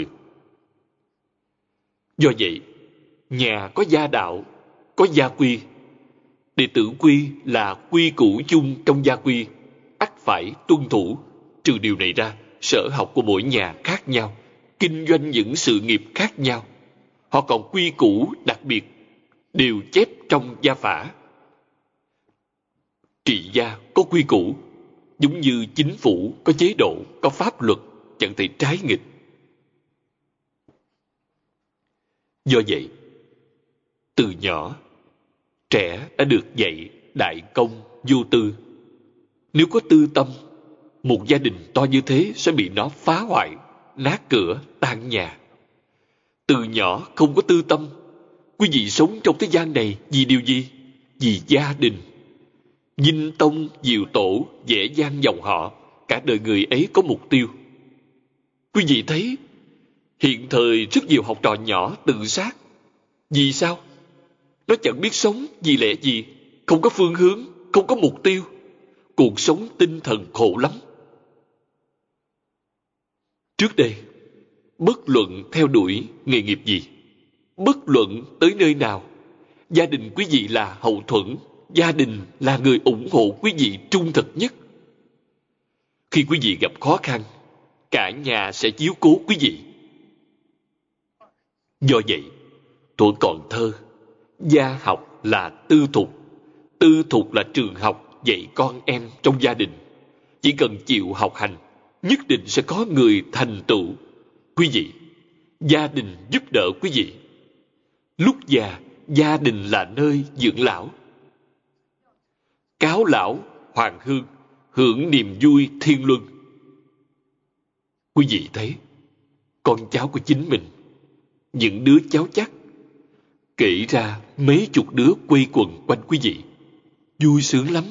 Do vậy, nhà có gia đạo, có gia quy. Đệ tử quy là quy củ chung trong gia quy, ắt phải tuân thủ. Trừ điều này ra, sở học của mỗi nhà khác nhau, kinh doanh những sự nghiệp khác nhau. Họ còn quy củ đặc biệt, đều chép trong gia phả. Trị gia có quy củ, giống như chính phủ có chế độ, có pháp luật, chẳng thể trái nghịch. Do vậy, từ nhỏ, trẻ đã được dạy đại công vô tư. Nếu có tư tâm, một gia đình to như thế sẽ bị nó phá hoại, nát cửa, tan nhà. Từ nhỏ không có tư tâm, quý vị sống trong thế gian này vì điều gì? Vì gia đình. Vinh tông, diệu tổ, dễ dang dòng họ, cả đời người ấy có mục tiêu. Quý vị thấy, hiện thời rất nhiều học trò nhỏ tự sát. Vì sao? Nó chẳng biết sống vì lẽ gì, không có phương hướng, không có mục tiêu. Cuộc sống tinh thần khổ lắm. Trước đây, bất luận theo đuổi nghề nghiệp gì, bất luận tới nơi nào, gia đình quý vị là hậu thuẫn, gia đình là người ủng hộ quý vị trung thực nhất. Khi quý vị gặp khó khăn, cả nhà sẽ chiếu cố quý vị. Do vậy, tuổi còn thơ, gia học là tư thục. Tư thục là trường học dạy con em trong gia đình. Chỉ cần chịu học hành, nhất định sẽ có người thành tựu quý vị. Gia đình giúp đỡ quý vị. Lúc già, gia đình là nơi dưỡng lão. Cáo lão, hoàng hương, hưởng niềm vui thiên luân. Quý vị thấy, con cháu của chính mình, những đứa cháu chắc, kể ra mấy chục đứa quây quần quanh quý vị, vui sướng lắm.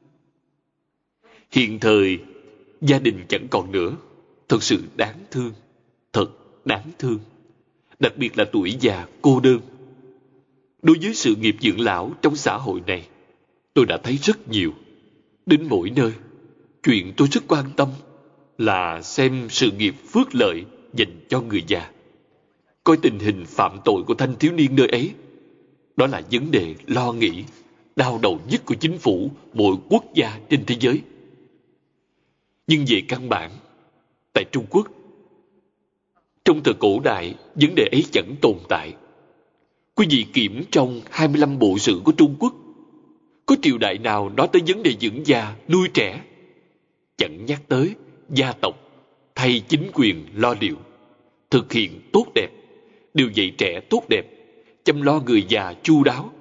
Hiện thời, gia đình chẳng còn nữa, thật sự đáng thương, thật đáng thương. Đặc biệt là tuổi già cô đơn. Đối với sự nghiệp dưỡng lão trong xã hội này, tôi đã thấy rất nhiều. Đến mỗi nơi, chuyện tôi rất quan tâm là xem sự nghiệp phước lợi dành cho người già. Coi tình hình phạm tội của thanh thiếu niên nơi ấy. Đó là vấn đề lo nghĩ, đau đầu nhất của chính phủ mỗi quốc gia trên thế giới. Nhưng về căn bản, tại Trung Quốc, trong thời cổ đại, vấn đề ấy chẳng tồn tại. Quý vị kiểm trong 25 bộ sử của Trung Quốc, có triều đại nào nói tới vấn đề dưỡng già, nuôi trẻ? Chẳng nhắc tới gia tộc thay chính quyền lo liệu, thực hiện tốt đẹp, điều dạy trẻ tốt đẹp, chăm lo người già chu đáo.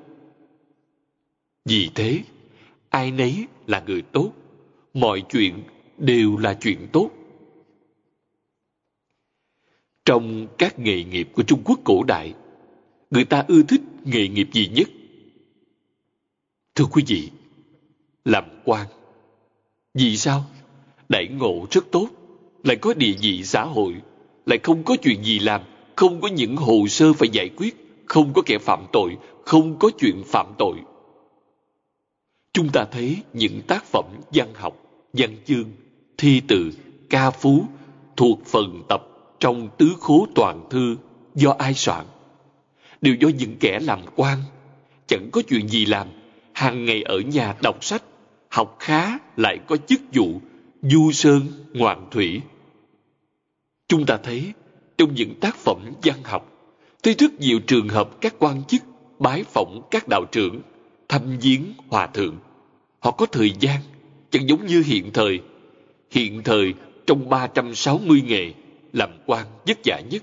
Vì thế, ai nấy là người tốt, mọi chuyện đều là chuyện tốt. Trong các nghề nghiệp của Trung Quốc cổ đại, người ta ưa thích nghề nghiệp gì nhất? Thưa quý vị, làm quan. Vì sao? Đãi ngộ rất tốt, lại có địa vị xã hội, lại không có chuyện gì làm, không có những hồ sơ phải giải quyết, không có kẻ phạm tội, không có chuyện phạm tội. Chúng ta thấy những tác phẩm văn học, văn chương, thi từ, ca phú thuộc phần tập trong tứ khố toàn thư do ai soạn? Đều do những kẻ làm quan, chẳng có chuyện gì làm, hàng ngày ở nhà đọc sách, học khá lại có chức vụ, du sơn ngoạn thủy. Chúng ta thấy trong những tác phẩm văn học, thấy rất nhiều trường hợp các quan chức bái phỏng các đạo trưởng, thăm viếng hòa thượng. Họ có thời gian, chẳng giống như hiện thời. Hiện thời trong 360 nghề, làm quan vất vả nhất.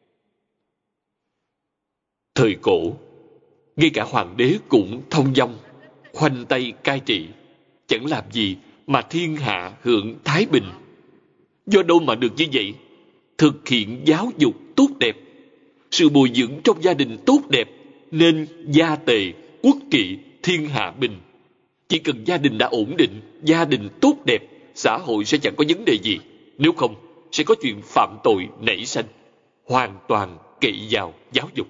Thời cổ, ngay cả hoàng đế cũng thông dong, khoanh tay cai trị, chẳng làm gì mà thiên hạ hưởng thái bình. Do đâu mà được như vậy? Thực hiện giáo dục tốt đẹp, sự bồi dưỡng trong gia đình tốt đẹp, nên gia tề, quốc trị, thiên hạ bình. Chỉ cần gia đình đã ổn định, gia đình tốt đẹp, xã hội sẽ chẳng có vấn đề gì. Nếu không, sẽ có chuyện phạm tội nảy sinh. Hoàn toàn cậy vào giáo dục.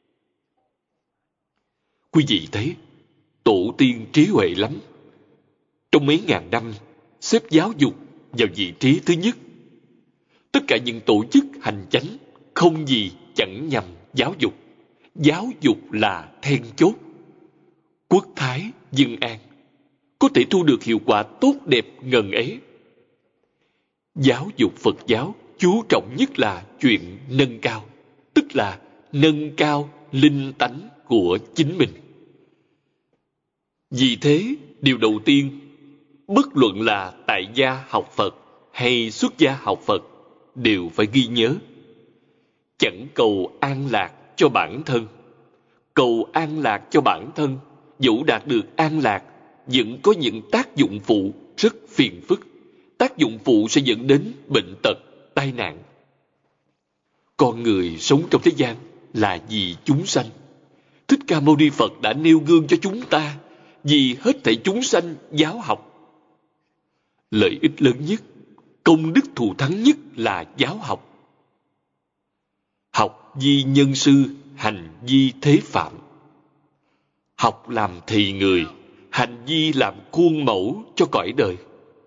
Quý vị thấy, tổ tiên trí huệ lắm. Trong mấy ngàn năm, xếp giáo dục vào vị trí thứ nhất. Tất cả những tổ chức hành chánh, không gì chẳng nhằm giáo dục. Giáo dục là then chốt. Quốc thái, dân an, có thể thu được hiệu quả tốt đẹp ngần ấy. Giáo dục Phật giáo chú trọng nhất là chuyện nâng cao, tức là nâng cao linh tánh của chính mình. Vì thế, điều đầu tiên, bất luận là tại gia học Phật hay xuất gia học Phật, đều phải ghi nhớ. Chẳng cầu an lạc cho bản thân. Cầu an lạc cho bản thân, dẫu đạt được an lạc, vẫn có những tác dụng phụ rất phiền phức. Tác dụng phụ sẽ dẫn đến bệnh tật, tai nạn. Con người sống trong thế gian là vì chúng sanh. Thích Ca Mâu Ni Phật đã nêu gương cho chúng ta vì hết thảy chúng sanh giáo học. Lợi ích lớn nhất, công đức thù thắng nhất là giáo học. Học vi nhân sư, hành vi thế phạm. Học làm thầy người, hành vi làm khuôn mẫu cho cõi đời.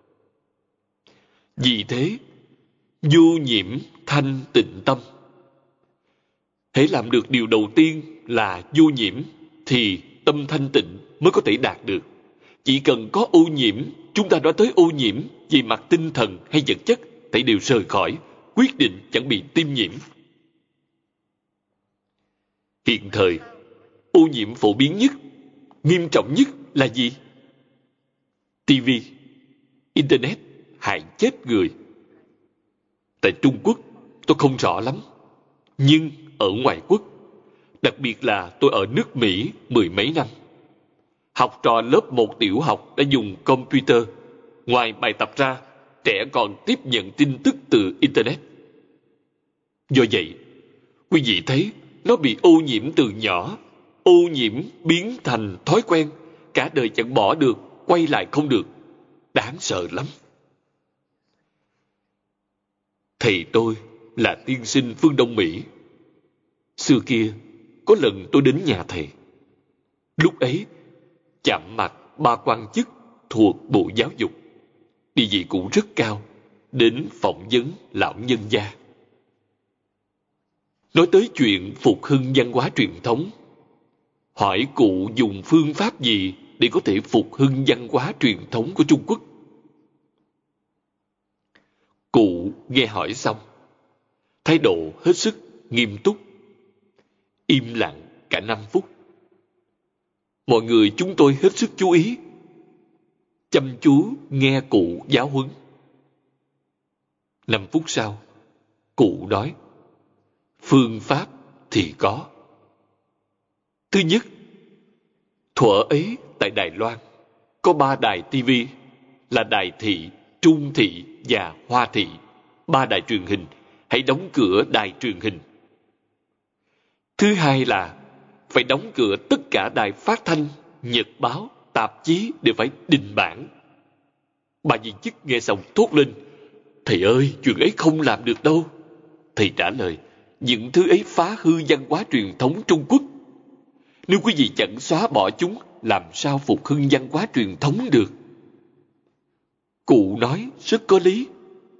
Vì thế, vô nhiễm thanh tịnh tâm. Hễ làm được điều đầu tiên là vô nhiễm, thì tâm thanh tịnh mới có thể đạt được. Chỉ cần có ô nhiễm, chúng ta nói tới ô nhiễm về mặt tinh thần hay vật chất, thì đều rời khỏi, quyết định chẳng bị tiêm nhiễm. Hiện thời, ô nhiễm phổ biến nhất, nghiêm trọng nhất là gì? TV, Internet hại chết người. Tại Trung Quốc, tôi không rõ lắm. Nhưng ở ngoại quốc, đặc biệt là tôi ở nước Mỹ 10 mấy năm, học trò lớp 1 tiểu học đã dùng computer. Ngoài bài tập ra, trẻ còn tiếp nhận tin tức từ Internet. Do vậy, quý vị thấy nó bị ô nhiễm từ nhỏ. Ô nhiễm biến thành thói quen, cả đời chẳng bỏ được, quay lại không được. Đáng sợ lắm. Thầy tôi là tiên sinh phương Đông Mỹ. Xưa kia, có lần tôi đến nhà thầy. Lúc ấy, chạm mặt 3 quan chức thuộc Bộ Giáo dục. Địa vị cũng rất cao, đến phỏng vấn lão nhân gia. Nói tới chuyện phục hưng văn hóa truyền thống. Hỏi cụ dùng phương pháp gì để có thể phục hưng văn hóa truyền thống của Trung Quốc? Cụ nghe hỏi xong, thái độ hết sức nghiêm túc, im lặng cả 5 phút. Mọi người chúng tôi hết sức chú ý, chăm chú nghe cụ giáo huấn. 5 phút sau, cụ nói, phương pháp thì có. Thứ nhất, thuở ấy tại Đài Loan, có 3 đài TV là Đài Thị, Trung Thị và Hoa Thị. 3 đài truyền hình, hãy đóng cửa đài truyền hình. Thứ hai là phải đóng cửa tất cả đài phát thanh, nhật báo, tạp chí đều phải đình bản. Bà viên chức nghe xong thốt lên, thầy ơi, chuyện ấy không làm được đâu. Thầy trả lời, những thứ ấy phá hư văn hóa truyền thống Trung Quốc. Nếu quý vị chẳng xóa bỏ chúng, làm sao phục hưng văn hóa truyền thống được? Cụ nói rất có lý.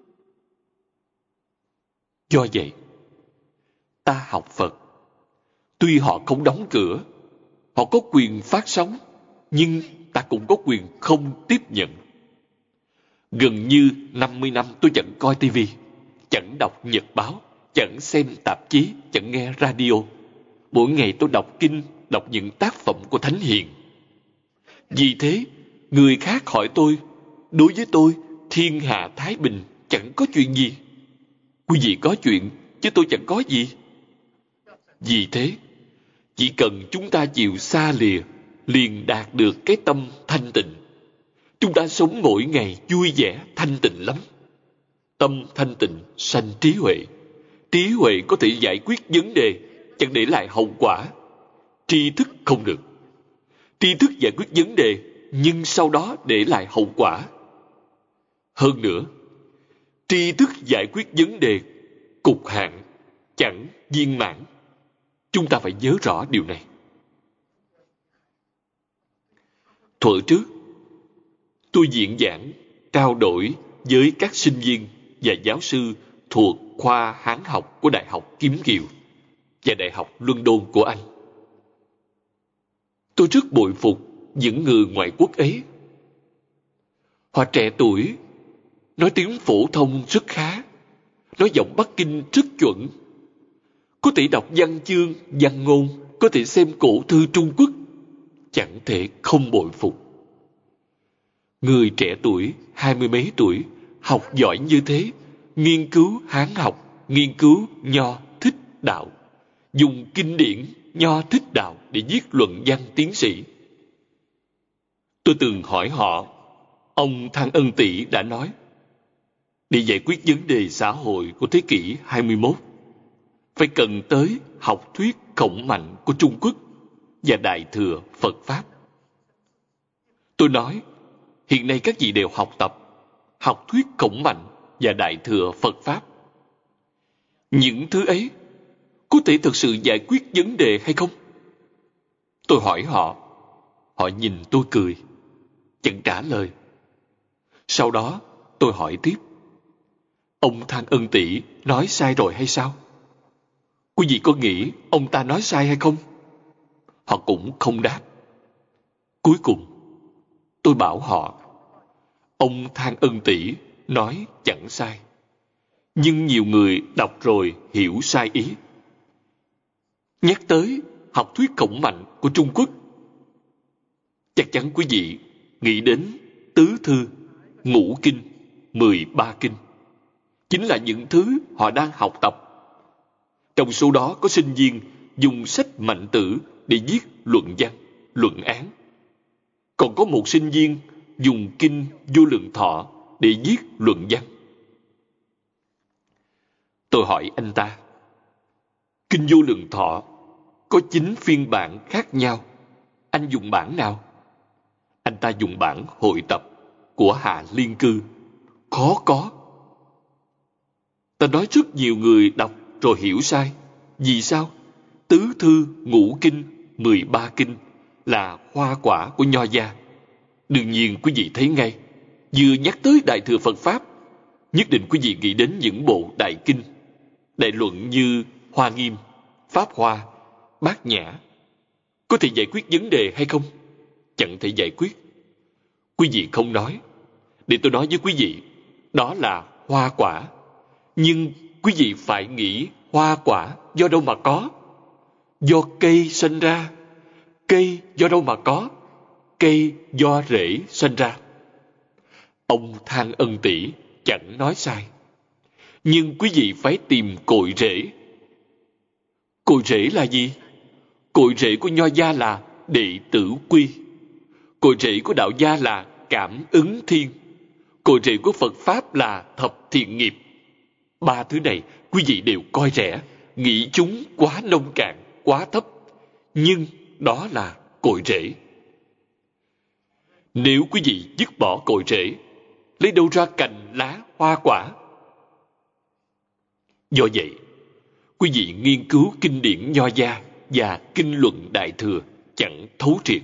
Do vậy, ta học Phật, tuy họ không đóng cửa, họ có quyền phát sóng, nhưng ta cũng có quyền không tiếp nhận. Gần như 50 năm tôi chẳng coi TV, chẳng đọc nhật báo, chẳng xem tạp chí, chẳng nghe radio. Mỗi ngày tôi đọc kinh, đọc những tác phẩm của Thánh Hiền. Vì thế, người khác hỏi tôi, đối với tôi, thiên hạ thái bình, chẳng có chuyện gì. Quý vị có chuyện, chứ tôi chẳng có gì. Vì thế, chỉ cần chúng ta chịu xa lìa, liền đạt được cái tâm thanh tịnh. Chúng ta sống mỗi ngày vui vẻ, thanh tịnh lắm. Tâm thanh tịnh sanh trí huệ. Trí huệ có thể giải quyết vấn đề, chẳng để lại hậu quả. Tri thức không được. Tri thức giải quyết vấn đề, nhưng sau đó để lại hậu quả. Hơn nữa, tri thức giải quyết vấn đề cục hạn, chẳng viên mãn. Chúng ta phải nhớ rõ điều này. Thuở trước, tôi diễn giảng, trao đổi với các sinh viên và giáo sư thuộc khoa Hán học của Đại học Kiếm Kiều và Đại học London của Anh. Tôi rất bội phục những người ngoại quốc ấy. Họ trẻ tuổi, nói tiếng phổ thông rất khá, nói giọng Bắc Kinh rất chuẩn, có thể đọc văn chương, văn ngôn, có thể xem cổ thư Trung Quốc, chẳng thể không bội phục. Người trẻ tuổi, 20 mấy tuổi, học giỏi như thế, nghiên cứu Hán học, nghiên cứu Nho thích đạo, dùng kinh điển Nho thích đạo để viết luận văn tiến sĩ. Tôi từng hỏi họ, ông Thang Ân Tỉ đã nói, để giải quyết vấn đề xã hội của thế kỷ 21, phải cần tới học thuyết khổng mạnh của Trung Quốc và Đại Thừa Phật Pháp. Tôi nói, hiện nay các vị đều học tập học thuyết khổng mạnh và Đại Thừa Phật Pháp. Những thứ ấy có thể thực sự giải quyết vấn đề hay không? Tôi hỏi họ, họ nhìn tôi cười, chẳng trả lời. Sau đó tôi hỏi tiếp, ông Thang Ân Tỉ nói sai rồi hay sao? Quý vị có nghĩ ông ta nói sai hay không? Họ cũng không đáp. Cuối cùng, tôi bảo họ, ông Thang Ân Tỉ nói chẳng sai, nhưng nhiều người đọc rồi hiểu sai ý. Nhắc tới học thuyết khổng mạnh của Trung Quốc, chắc chắn quý vị nghĩ đến tứ thư, ngũ kinh, 13 kinh. Chính là những thứ họ đang học tập. Trong số đó có sinh viên dùng sách Mạnh Tử để viết luận văn, luận án. Còn có một sinh viên dùng kinh Vô Lượng Thọ để viết luận văn. Tôi hỏi anh ta, kinh Vô Lượng Thọ có 9 phiên bản khác nhau, anh dùng bản nào? Anh ta dùng bản hội tập của Hạ Liên Cư. Khó có. Ta nói rất nhiều người đọc rồi hiểu sai. Vì sao? Tứ thư, ngũ kinh, 13 kinh là hoa quả của Nho gia. Đương nhiên quý vị thấy ngay, vừa nhắc tới Đại Thừa Phật Pháp, nhất định quý vị nghĩ đến những bộ đại kinh, đại luận như Hoa Nghiêm, Pháp Hoa, Bát Nhã. Có thể giải quyết vấn đề hay không? Chẳng thể giải quyết. Quý vị không nói. Để tôi nói với quý vị, đó là hoa quả. Nhưng quý vị phải nghĩ hoa quả do đâu mà có? Do cây sinh ra. Cây do đâu mà có? Cây do rễ sinh ra. Ông Thang Ân Tỉ chẳng nói sai. Nhưng quý vị phải tìm cội rễ. Cội rễ là gì? Cội rễ của Nho gia là đệ tử quy. Cội rễ của đạo gia là cảm ứng thiên. Cội rễ của Phật Pháp là thập thiện nghiệp. 3 thứ này quý vị đều coi rẻ, nghĩ chúng quá nông cạn, quá thấp. Nhưng đó là cội rễ. Nếu quý vị dứt bỏ cội rễ, lấy đâu ra cành lá hoa quả? Do vậy, quý vị nghiên cứu kinh điển Nho gia và kinh luận Đại Thừa chẳng thấu triệt.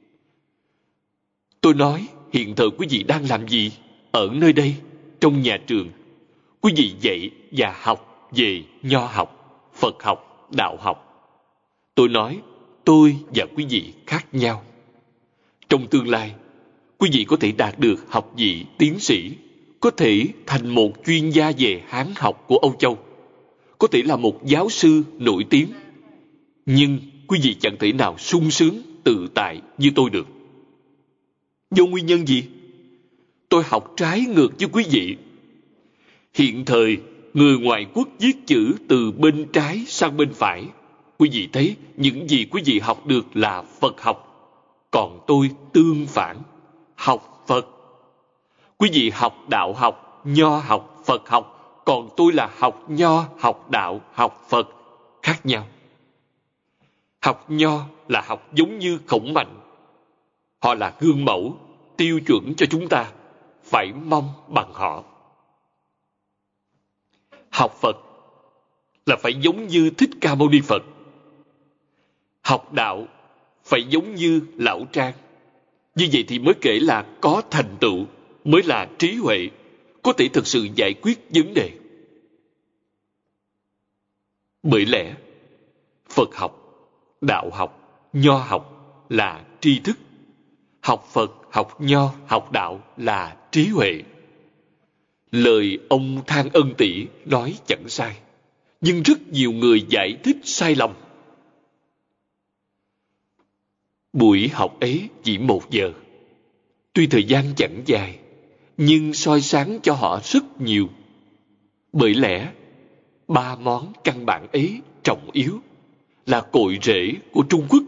Tôi nói, hiện thời quý vị đang làm gì? Ở nơi đây, trong nhà trường, quý vị dạy và học về Nho học, Phật học, đạo học. Tôi nói, tôi và quý vị khác nhau. Trong tương lai, quý vị có thể đạt được học vị tiến sĩ, có thể thành một chuyên gia về Hán học của Âu Châu, có thể là một giáo sư nổi tiếng. Nhưng quý vị chẳng thể nào sung sướng, tự tại như tôi được. Do nguyên nhân gì? Tôi học trái ngược với quý vị. Hiện thời, người ngoại quốc viết chữ từ bên trái sang bên phải. Quý vị thấy những gì quý vị học được là Phật học. Còn tôi tương phản, học Phật. Quý vị học đạo học, Nho học, Phật học. Còn tôi là học Nho, học đạo, học Phật. Khác nhau. Học Nho là học giống như Khổng Mạnh. Họ là gương mẫu, tiêu chuẩn cho chúng ta. Phải mong bằng họ. Học Phật là phải giống như Thích Ca Mâu Ni Phật. Học đạo phải giống như Lão Trang. Như vậy thì mới kể là có thành tựu, mới là trí huệ, có thể thực sự giải quyết vấn đề. Bởi lẽ, Phật học, đạo học, Nho học là tri thức. Học Phật, học Nho, học đạo là trí huệ. Lời ông Thang Ân Tỉ nói chẳng sai, nhưng rất nhiều người giải thích sai lầm. Buổi học ấy chỉ 1 giờ. Tuy thời gian chẳng dài, nhưng soi sáng cho họ rất nhiều. Bởi lẽ, ba món căn bản ấy trọng yếu, là cội rễ của Trung Quốc.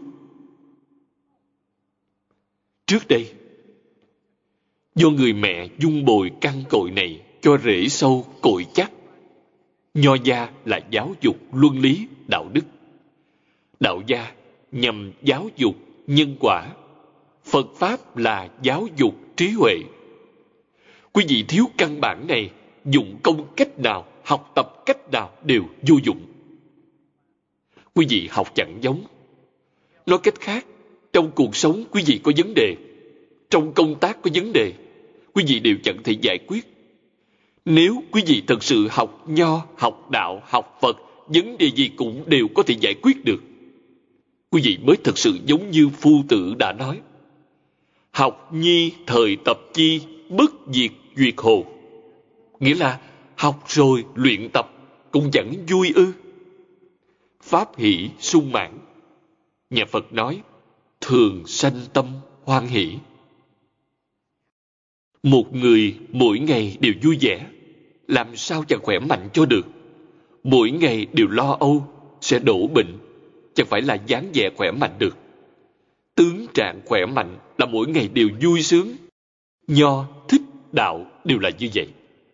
Trước đây, do người mẹ dung bồi căn cội này cho rễ sâu cội chắc. Nho gia là giáo dục luân lý, đạo đức. Đạo gia nhằm giáo dục nhân quả. Phật Pháp là giáo dục trí huệ. Quý vị thiếu căn bản này, dụng công cách nào, học tập cách nào đều vô dụng. Quý vị học chẳng giống. Nói cách khác, trong cuộc sống quý vị có vấn đề, trong công tác có vấn đề, quý vị đều chẳng thể giải quyết. Nếu quý vị thật sự học nho, học đạo, học Phật, vấn đề gì cũng đều có thể giải quyết được. Quý vị mới thật sự giống như Phu Tử đã nói: học nhi thời tập chi, bất diệt duyệt hồ. Nghĩa là học rồi luyện tập cũng chẳng vui ư? Pháp hỷ sung mãn. Nhà Phật nói: thường sanh tâm hoan hỷ. Một người mỗi ngày đều vui vẻ, làm sao chẳng khỏe mạnh cho được. Mỗi ngày đều lo âu, sẽ đổ bệnh, chẳng phải là dáng vẻ khỏe mạnh được. Tướng trạng khỏe mạnh là mỗi ngày đều vui sướng. Nho, thích, đạo đều là như vậy.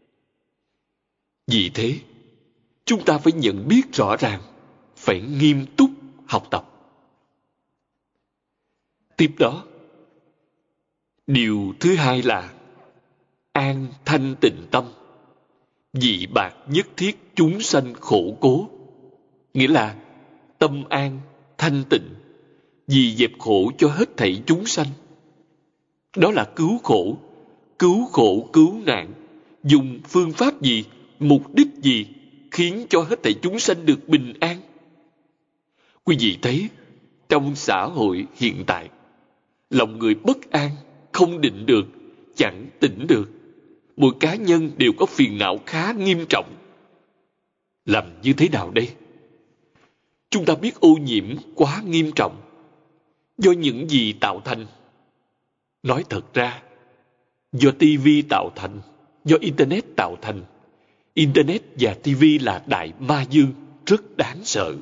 Vì thế, chúng ta phải nhận biết rõ ràng, phải nghiêm túc học tập. Tiếp đó, điều thứ hai là an thanh tịnh tâm. Dị bạc nhất thiết chúng sanh khổ cố. Nghĩa là tâm an, thanh tịnh, vì dẹp khổ cho hết thảy chúng sanh. Đó là cứu khổ, cứu nạn. Dùng phương pháp gì, mục đích gì khiến cho hết thảy chúng sanh được bình an? Quý vị thấy, trong xã hội hiện tại, lòng người bất an, không định được, chẳng tĩnh được. Mỗi cá nhân đều có phiền não khá nghiêm trọng. Làm như thế nào đây? Chúng ta biết ô nhiễm quá nghiêm trọng. Do những gì tạo thành? Nói thật ra, do TV tạo thành, do Internet tạo thành. Internet và TV là đại ma dương, rất đáng sợ.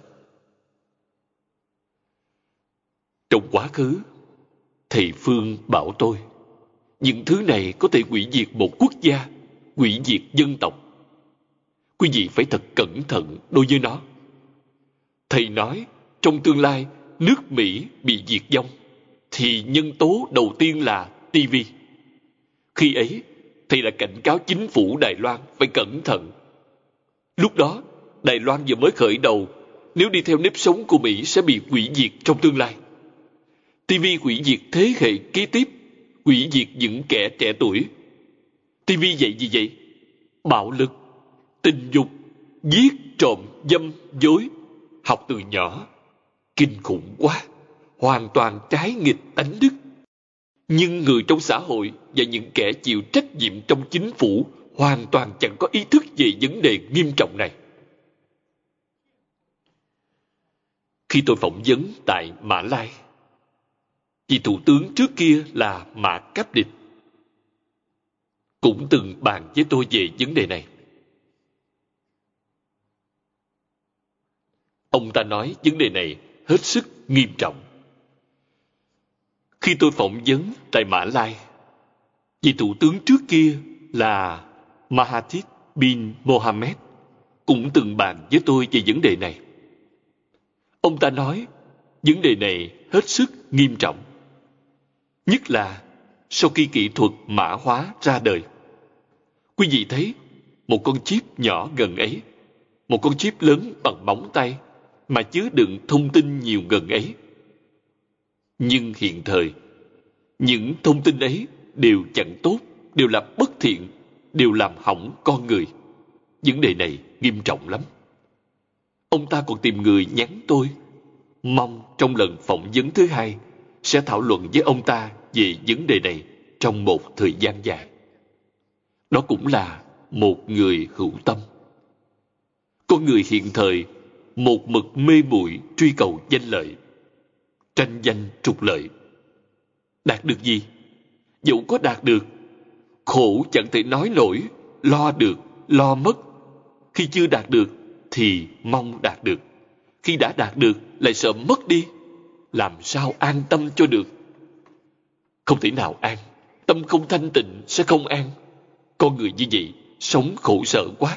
Trong quá khứ, thầy Phương bảo tôi, những thứ này có thể hủy diệt một quốc gia, hủy diệt dân tộc. Quý vị phải thật cẩn thận đối với nó. Thầy nói, trong tương lai, nước Mỹ bị diệt vong, thì nhân tố đầu tiên là TV. Khi ấy, thầy đã cảnh cáo chính phủ Đài Loan phải cẩn thận. Lúc đó, Đài Loan vừa mới khởi đầu, nếu đi theo nếp sống của Mỹ sẽ bị hủy diệt trong tương lai. TV hủy diệt thế hệ kế tiếp, hủy diệt những kẻ trẻ tuổi. TV vậy gì vậy? Bạo lực, tình dục, giết, trộm, dâm, dối. Học từ nhỏ, kinh khủng quá, hoàn toàn trái nghịch tánh đức. Nhưng người trong xã hội và những kẻ chịu trách nhiệm trong chính phủ hoàn toàn chẳng có ý thức về vấn đề nghiêm trọng này. Khi tôi phỏng vấn tại Mã Lai, vị thủ tướng trước kia là Mã Cáp Địch cũng từng bàn với tôi về vấn đề này. Ông ta nói vấn đề này hết sức nghiêm trọng. Khi tôi phỏng vấn tại Mã Lai, vị thủ tướng trước kia là Mahathir bin Mohamad cũng từng bàn với tôi về vấn đề này. Ông ta nói vấn đề này hết sức nghiêm trọng. Nhất là sau khi kỹ thuật mã hóa ra đời. Quý vị thấy một con chip nhỏ gần ấy, một con chip lớn bằng móng tay mà chứa đựng thông tin nhiều gần ấy. Nhưng hiện thời, những thông tin ấy đều chẳng tốt, đều là bất thiện, đều làm hỏng con người. Vấn đề này nghiêm trọng lắm. Ông ta còn tìm người nhắn tôi, mong trong lần phỏng vấn thứ hai sẽ thảo luận với ông ta về vấn đề này trong một thời gian dài. Đó cũng là một người hữu tâm. Con người hiện thời một mực mê muội truy cầu danh lợi, tranh danh trục lợi. Đạt được gì? Dẫu có đạt được, khổ chẳng thể nói nổi, lo được, lo mất. Khi chưa đạt được thì mong đạt được. Khi đã đạt được lại sợ mất đi. Làm sao an tâm cho được? Không thể nào an. Tâm không thanh tịnh sẽ không an. Con người như vậy sống khổ sở quá.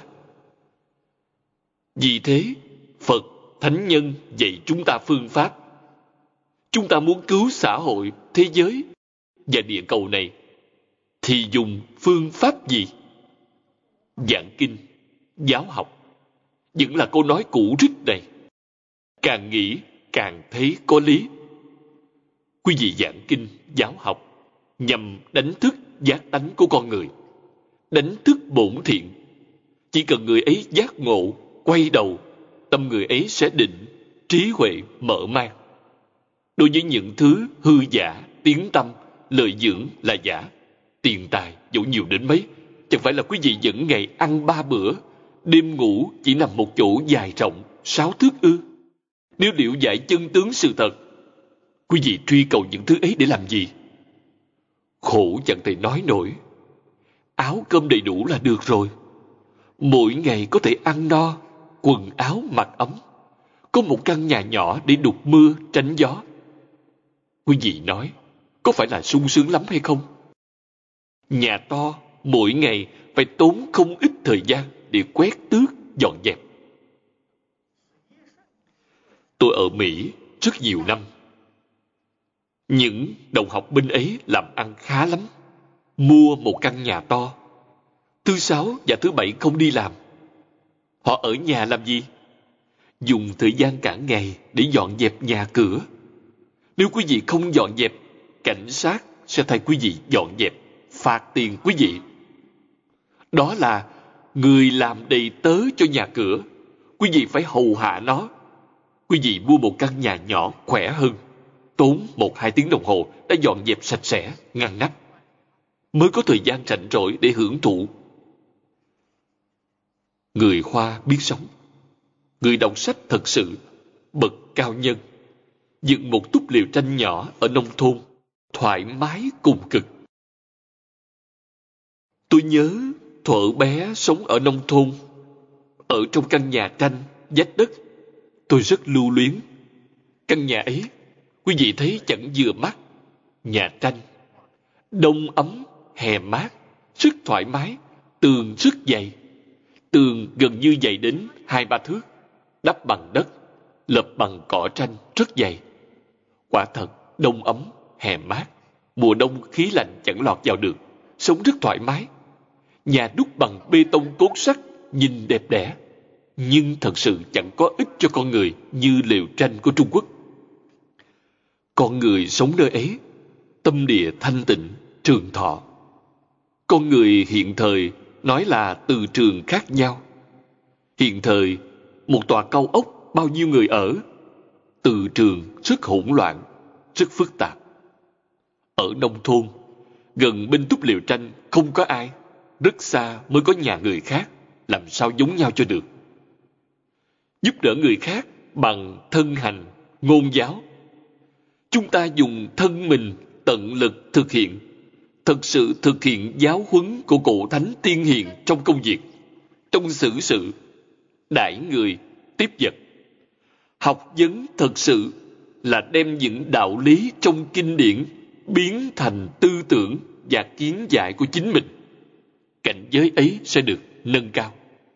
Vì thế, Phật, Thánh Nhân dạy chúng ta phương pháp. Chúng ta muốn cứu xã hội, thế giới và địa cầu này thì dùng phương pháp gì? Giảng kinh, giáo học vẫn là câu nói cũ rích này. Càng nghĩ càng thấy có lý. Quý vị giảng kinh, giáo học nhằm đánh thức giác tánh của con người, đánh thức bổn thiện. Chỉ cần người ấy giác ngộ, quay đầu, tâm người ấy sẽ định, trí huệ mở mang. Đối với những thứ hư giả, tiếng tâm, lợi dưỡng là giả, tiền tài dẫu nhiều đến mấy, chẳng phải là quý vị vẫn ngày ăn 3 bữa, đêm ngủ chỉ nằm một chỗ dài rộng 6 thước ư? Nếu liệu giải chân tướng sự thật, quý vị truy cầu những thứ ấy để làm gì? Khổ chẳng thể nói nổi. Áo cơm đầy đủ là được rồi. Mỗi ngày có thể ăn no, quần áo mặc ấm, có một căn nhà nhỏ để đục mưa tránh gió. Quý vị nói, có phải là sung sướng lắm hay không? Nhà to, mỗi ngày phải tốn không ít thời gian để quét tước, dọn dẹp. Tôi ở Mỹ rất nhiều năm. Những đồng học bên ấy làm ăn khá lắm. Mua một căn nhà to. Thứ Sáu và thứ Bảy không đi làm. Họ ở nhà làm gì? Dùng thời gian cả ngày để dọn dẹp nhà cửa. Nếu quý vị không dọn dẹp, cảnh sát sẽ thay quý vị dọn dẹp, phạt tiền quý vị. Đó là người làm đầy tớ cho nhà cửa. Quý vị phải hầu hạ nó. Quý vị mua một căn nhà nhỏ khỏe hơn, tốn 1-2 tiếng đồng hồ đã dọn dẹp sạch sẽ, ngăn nắp, mới có thời gian rảnh rỗi để hưởng thụ. Người Hoa biết sống. Người đọc sách thật sự, bậc cao nhân, dựng một túp lều tranh nhỏ ở nông thôn, thoải mái cùng cực. Tôi nhớ thuở bé sống ở nông thôn, ở trong căn nhà tranh vách đất, tôi rất lưu luyến. Căn nhà ấy, quý vị thấy chẳng vừa mắt. Nhà tranh, đông ấm, hè mát, rất thoải mái, tường rất dày. Tường gần như dày đến 2-3 thước, đắp bằng đất, lợp bằng cỏ tranh rất dày. Quả thật, đông ấm, hè mát, mùa đông khí lạnh chẳng lọt vào được, sống rất thoải mái. Nhà đúc bằng bê tông cốt sắt, nhìn đẹp đẽ, nhưng thật sự chẳng có ích cho con người như lều tranh của Trung Quốc. Con người sống nơi ấy, tâm địa thanh tịnh, trường thọ. Con người hiện thời nói là từ trường khác nhau. Hiện thời, một tòa cao ốc bao nhiêu người ở, từ trường rất hỗn loạn, rất phức tạp. Ở nông thôn, gần bên túp lều tranh không có ai, rất xa mới có nhà người khác, làm sao giống nhau cho được. Giúp đỡ người khác bằng thân hành, ngôn giáo. Chúng ta dùng thân mình tận lực thực hiện, thực sự thực hiện giáo huấn của cổ thánh tiên hiền trong công việc, trong xử sự, đãi người, tiếp vật. Học vấn thật sự là đem những đạo lý trong kinh điển biến thành tư tưởng và kiến giải của chính mình. Cảnh giới ấy sẽ được nâng cao.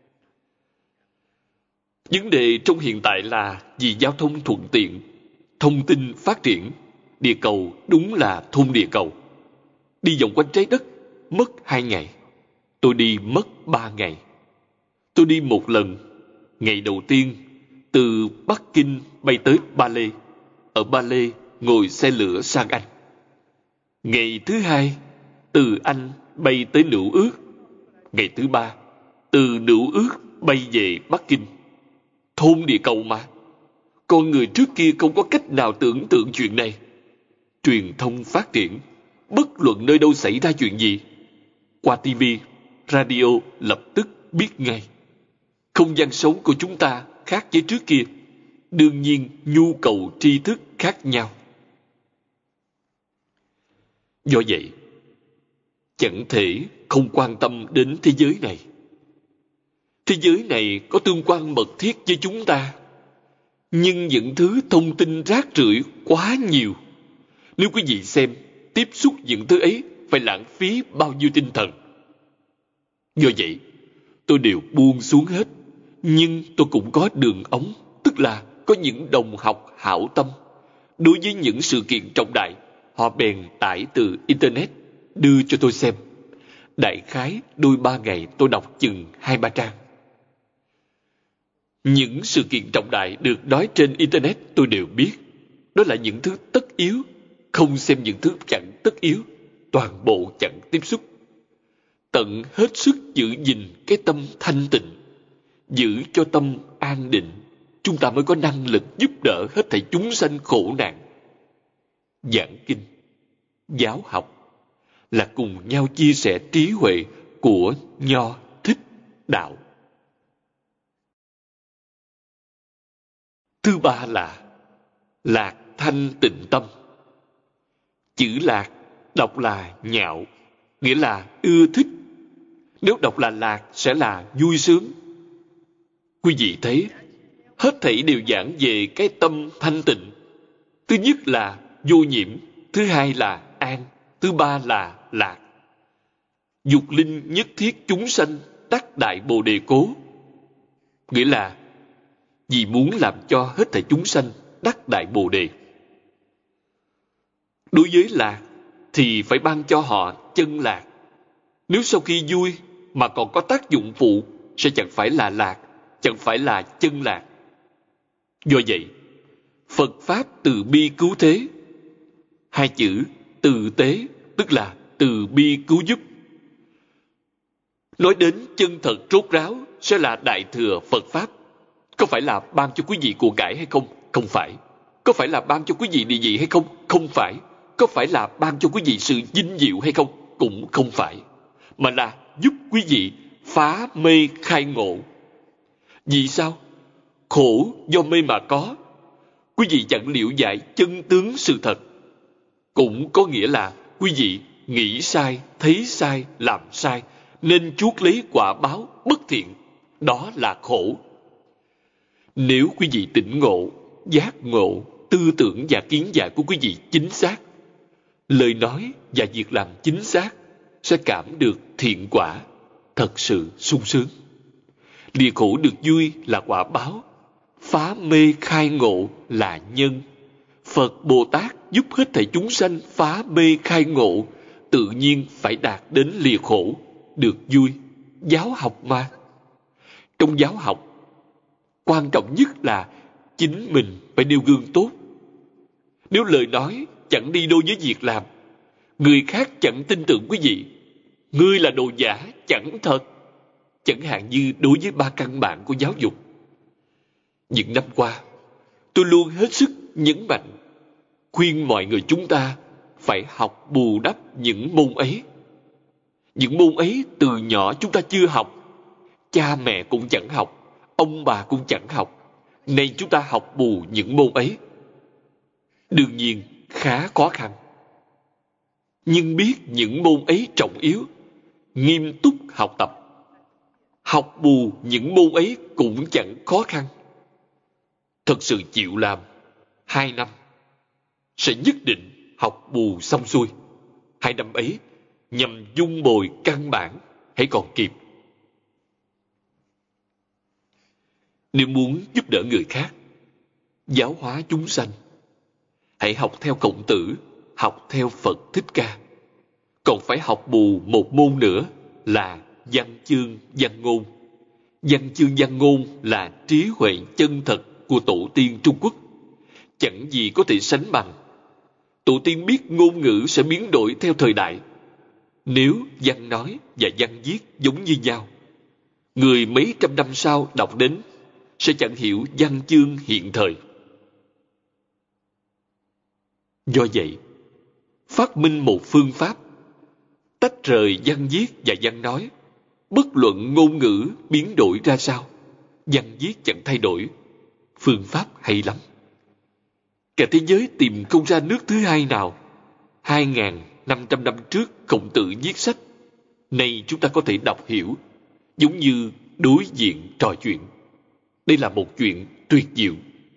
Vấn đề trong hiện tại là vì giao thông thuận tiện, thông tin phát triển, địa cầu đúng là thôn địa cầu. Đi vòng quanh trái đất mất 2 ngày. Tôi đi mất 3 ngày. Tôi đi một lần. Ngày đầu tiên, từ Bắc Kinh bay tới Ba Lê. Ở Ba Lê ngồi xe lửa sang Anh. Ngày thứ hai, từ Anh bay tới Nữu Ước. Ngày thứ ba, từ Nữu Ước bay về Bắc Kinh. Thôn địa cầu mà. Con người trước kia không có cách nào tưởng tượng chuyện này. Truyền thông phát triển, bất luận nơi đâu xảy ra chuyện gì, qua TV, radio lập tức biết ngay. Không gian sống của chúng ta khác với trước kia. Đương nhiên nhu cầu tri thức khác nhau. Do vậy, chẳng thể không quan tâm đến thế giới này. Thế giới này có tương quan mật thiết với chúng ta, nhưng những thứ thông tin rác rưởi quá nhiều. Nếu quý vị xem, tiếp xúc những thứ ấy phải lãng phí bao nhiêu tinh thần. Do vậy, tôi đều buông xuống hết, nhưng tôi cũng có đường ống, tức là có những đồng học hảo tâm. Đối với những sự kiện trọng đại, họ bèn tải từ Internet, đưa cho tôi xem. Đại khái đôi 3 ngày tôi đọc chừng 2-3 trang. Những sự kiện trọng đại được nói trên Internet tôi đều biết. Đó là những thứ tất yếu, không xem những thứ chẳng tất yếu, toàn bộ chẳng tiếp xúc. Tận hết sức giữ gìn cái tâm thanh tịnh, giữ cho tâm an định, chúng ta mới có năng lực giúp đỡ hết thảy chúng sanh khổ nạn. Giảng kinh, giáo học là cùng nhau chia sẻ trí huệ của Nho Thích Đạo. Thứ ba là lạc thanh tịnh tâm. Chữ lạc đọc là nhạo, nghĩa là ưa thích. Nếu đọc là lạc sẽ là vui sướng. Quý vị thấy, hết thảy đều giảng về cái tâm thanh tịnh. Thứ nhất là vô nhiễm, thứ hai là an, thứ ba là lạc. Dục linh nhất thiết chúng sanh đắc đại bồ đề cố. Nghĩa là vì muốn làm cho hết thảy chúng sanh đắc đại bồ đề. Đối với lạc thì phải ban cho họ chân lạc. Nếu sau khi vui mà còn có tác dụng phụ sẽ chẳng phải là lạc, chẳng phải là chân lạc. Do vậy, Phật Pháp từ bi cứu thế. Hai chữ từ tế tức là từ bi cứu giúp. Nói đến chân thật rốt ráo sẽ là Đại Thừa Phật Pháp. Có phải là ban cho quý vị của cải hay không? Không phải. Có phải là ban cho quý vị địa vị hay không? Không phải. Có phải là ban cho quý vị sự vinh diệu hay không? Cũng không phải. Mà là giúp quý vị phá mê khai ngộ. Vì sao? Khổ do mê mà có. Quý vị chẳng liễu giải chân tướng sự thật. Cũng có nghĩa là quý vị nghĩ sai, thấy sai, làm sai, nên chuốc lấy quả báo bất thiện. Đó là khổ. Nếu quý vị tỉnh ngộ, giác ngộ, tư tưởng và kiến giải của quý vị chính xác, lời nói và việc làm chính xác, sẽ cảm được thiện quả, thật sự sung sướng. Lìa khổ được vui là quả báo, phá mê khai ngộ là nhân. Phật Bồ Tát giúp hết thảy chúng sanh phá mê khai ngộ, tự nhiên phải đạt đến lìa khổ, được vui. Giáo học mà. Trong giáo học, quan trọng nhất là chính mình phải nêu gương tốt. Nếu lời nói chẳng đi đôi với việc làm, người khác chẳng tin tưởng quý vị, ngươi là đồ giả, chẳng thật. Chẳng hạn như đối với 3 căn bản của giáo dục. Những năm qua, tôi luôn hết sức nhấn mạnh, khuyên mọi người chúng ta phải học bù đắp những môn ấy. Những môn ấy từ nhỏ chúng ta chưa học, cha mẹ cũng chẳng học, ông bà cũng chẳng học. Nay chúng ta học bù những môn ấy. Đương nhiên khá khó khăn. Nhưng biết những môn ấy trọng yếu, nghiêm túc học tập. Học bù những môn ấy cũng chẳng khó khăn. Thật sự chịu làm 2 năm, sẽ nhất định học bù xong xuôi. 2 năm ấy nhằm dung bồi căn bản hãy còn kịp. Nếu muốn giúp đỡ người khác, giáo hóa chúng sanh, hãy học theo Khổng Tử, học theo Phật Thích Ca. Còn phải học bù một môn nữa là văn chương văn ngôn. Văn chương văn ngôn là trí huệ chân thật của tổ tiên Trung Quốc. Chẳng gì có thể sánh bằng. Tổ tiên biết ngôn ngữ sẽ biến đổi theo thời đại. Nếu văn nói và văn viết giống như nhau, người mấy trăm năm sau đọc đến sẽ chẳng hiểu văn chương hiện thời. Do vậy, phát minh một phương pháp tách rời văn viết và văn nói. Bất luận ngôn ngữ biến đổi ra sao, văn viết chẳng thay đổi. Phương pháp hay lắm. Cả thế giới tìm không ra nước thứ hai nào. 2.500 năm trước Khổng Tử viết sách Nay chúng ta có thể đọc hiểu, giống như đối diện trò chuyện. Đây là một chuyện tuyệt diệu.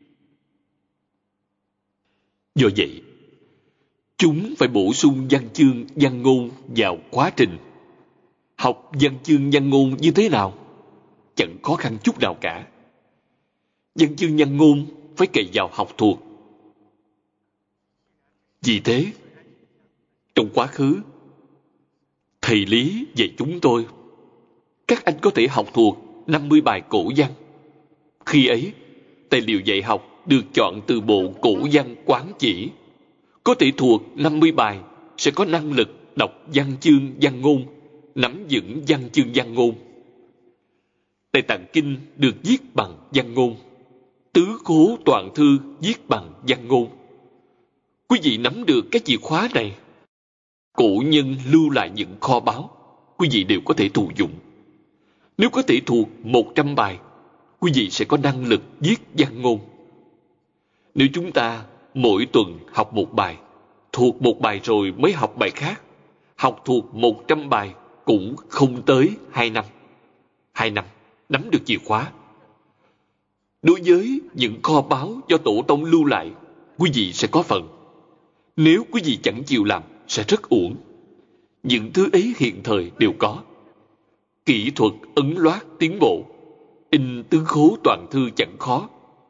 Do vậy, chúng phải bổ sung văn chương, văn ngôn vào quá trình. Học văn chương, văn ngôn như thế nào? Chẳng khó khăn chút nào cả. Văn chương, văn ngôn phải cậy vào học thuộc. Vì thế, trong quá khứ, thầy Lý dạy chúng tôi, các anh có thể học thuộc 50 bài cổ văn. Khi ấy, tài liệu dạy học được chọn từ bộ cổ văn Quán Chỉ. Có thể thuộc 50 bài sẽ có năng lực đọc văn chương, văn ngôn, nắm vững văn chương, văn ngôn. Tây Tạng Kinh được viết bằng văn ngôn. Tứ Khố Toàn Thư viết bằng văn ngôn. Quý vị nắm được cái chìa khóa này, cổ nhân lưu lại những kho báu, quý vị đều có thể thụ dụng. Nếu có thể thuộc 100 bài, quý vị sẽ có năng lực viết văn ngôn. Nếu chúng ta mỗi tuần học một bài, thuộc một bài rồi mới học bài khác, học thuộc 100 bài cũng không tới 2 năm. 2 năm, nắm được chìa khóa. Đối với những kho báu do tổ tông lưu lại, quý vị sẽ có phần. Nếu quý vị chẳng chịu làm, sẽ rất uổng. Những thứ ấy hiện thời đều có. Kỹ thuật ấn loát tiến bộ, in Tứ Khố Toàn Thư chẳng khó.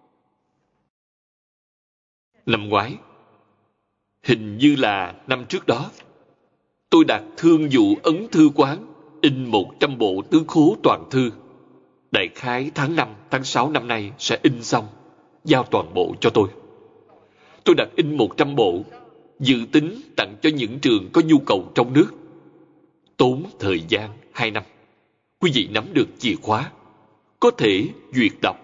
Năm ngoái, hình như là năm trước đó, tôi đặt thương vụ ấn thư quán in 100 bộ Tứ Khố Toàn Thư. Đại khái tháng 5, tháng 6 năm nay sẽ in xong, giao toàn bộ cho tôi. Tôi đặt in 100 bộ, dự tính tặng cho những trường có nhu cầu trong nước. Tốn thời gian 2 năm. Quý vị nắm được chìa khóa, có thể duyệt đọc.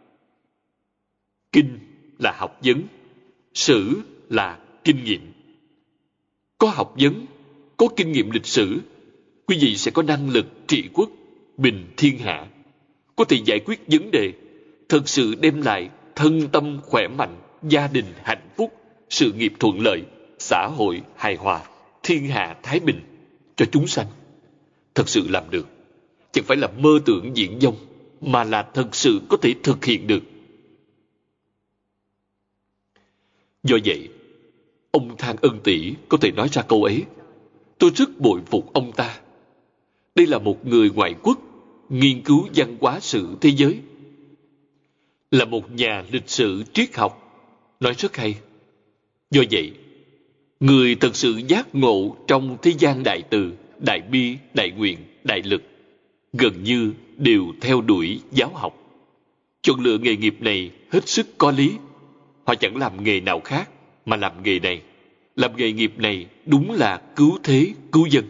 Kinh là học vấn, sử là kinh nghiệm. Có học vấn, có kinh nghiệm lịch sử, quý vị sẽ có năng lực trị quốc, bình thiên hạ, có thể giải quyết vấn đề, thật sự đem lại thân tâm khỏe mạnh, gia đình hạnh phúc, sự nghiệp thuận lợi, xã hội hài hòa, thiên hạ thái bình cho chúng sanh. Thật sự làm được, chẳng phải là mơ tưởng viển vông, mà là thật sự có thể thực hiện được. Do vậy, ông Thang Ân Tỷ có thể nói ra câu ấy. Tôi rất bội phục ông ta. Đây là một người ngoại quốc, nghiên cứu văn hóa sử thế giới. Là một nhà lịch sử triết học, nói rất hay. Do vậy, người thật sự giác ngộ trong thế gian đại từ, đại bi, đại nguyện, đại lực, gần như đều theo đuổi giáo học. Chọn lựa nghề nghiệp này hết sức có lý. Họ chẳng làm nghề nào khác mà làm nghề này. Làm nghề nghiệp này đúng là cứu thế, cứu dân.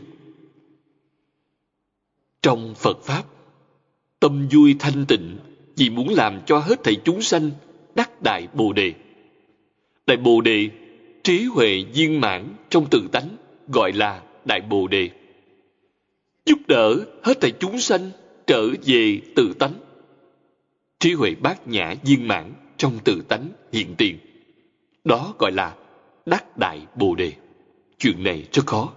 Trong Phật Pháp, tâm vui thanh tịnh vì muốn làm cho hết thảy chúng sanh đắc đại Bồ Đề. Đại Bồ Đề, trí huệ viên mãn trong tự tánh, gọi là Đại Bồ Đề. Giúp đỡ hết thảy chúng sanh trở về tự tánh. Trí huệ bát nhã viên mãn trong tự tánh hiện tiền. Đó gọi là đắc đại Bồ Đề. Chuyện này rất khó.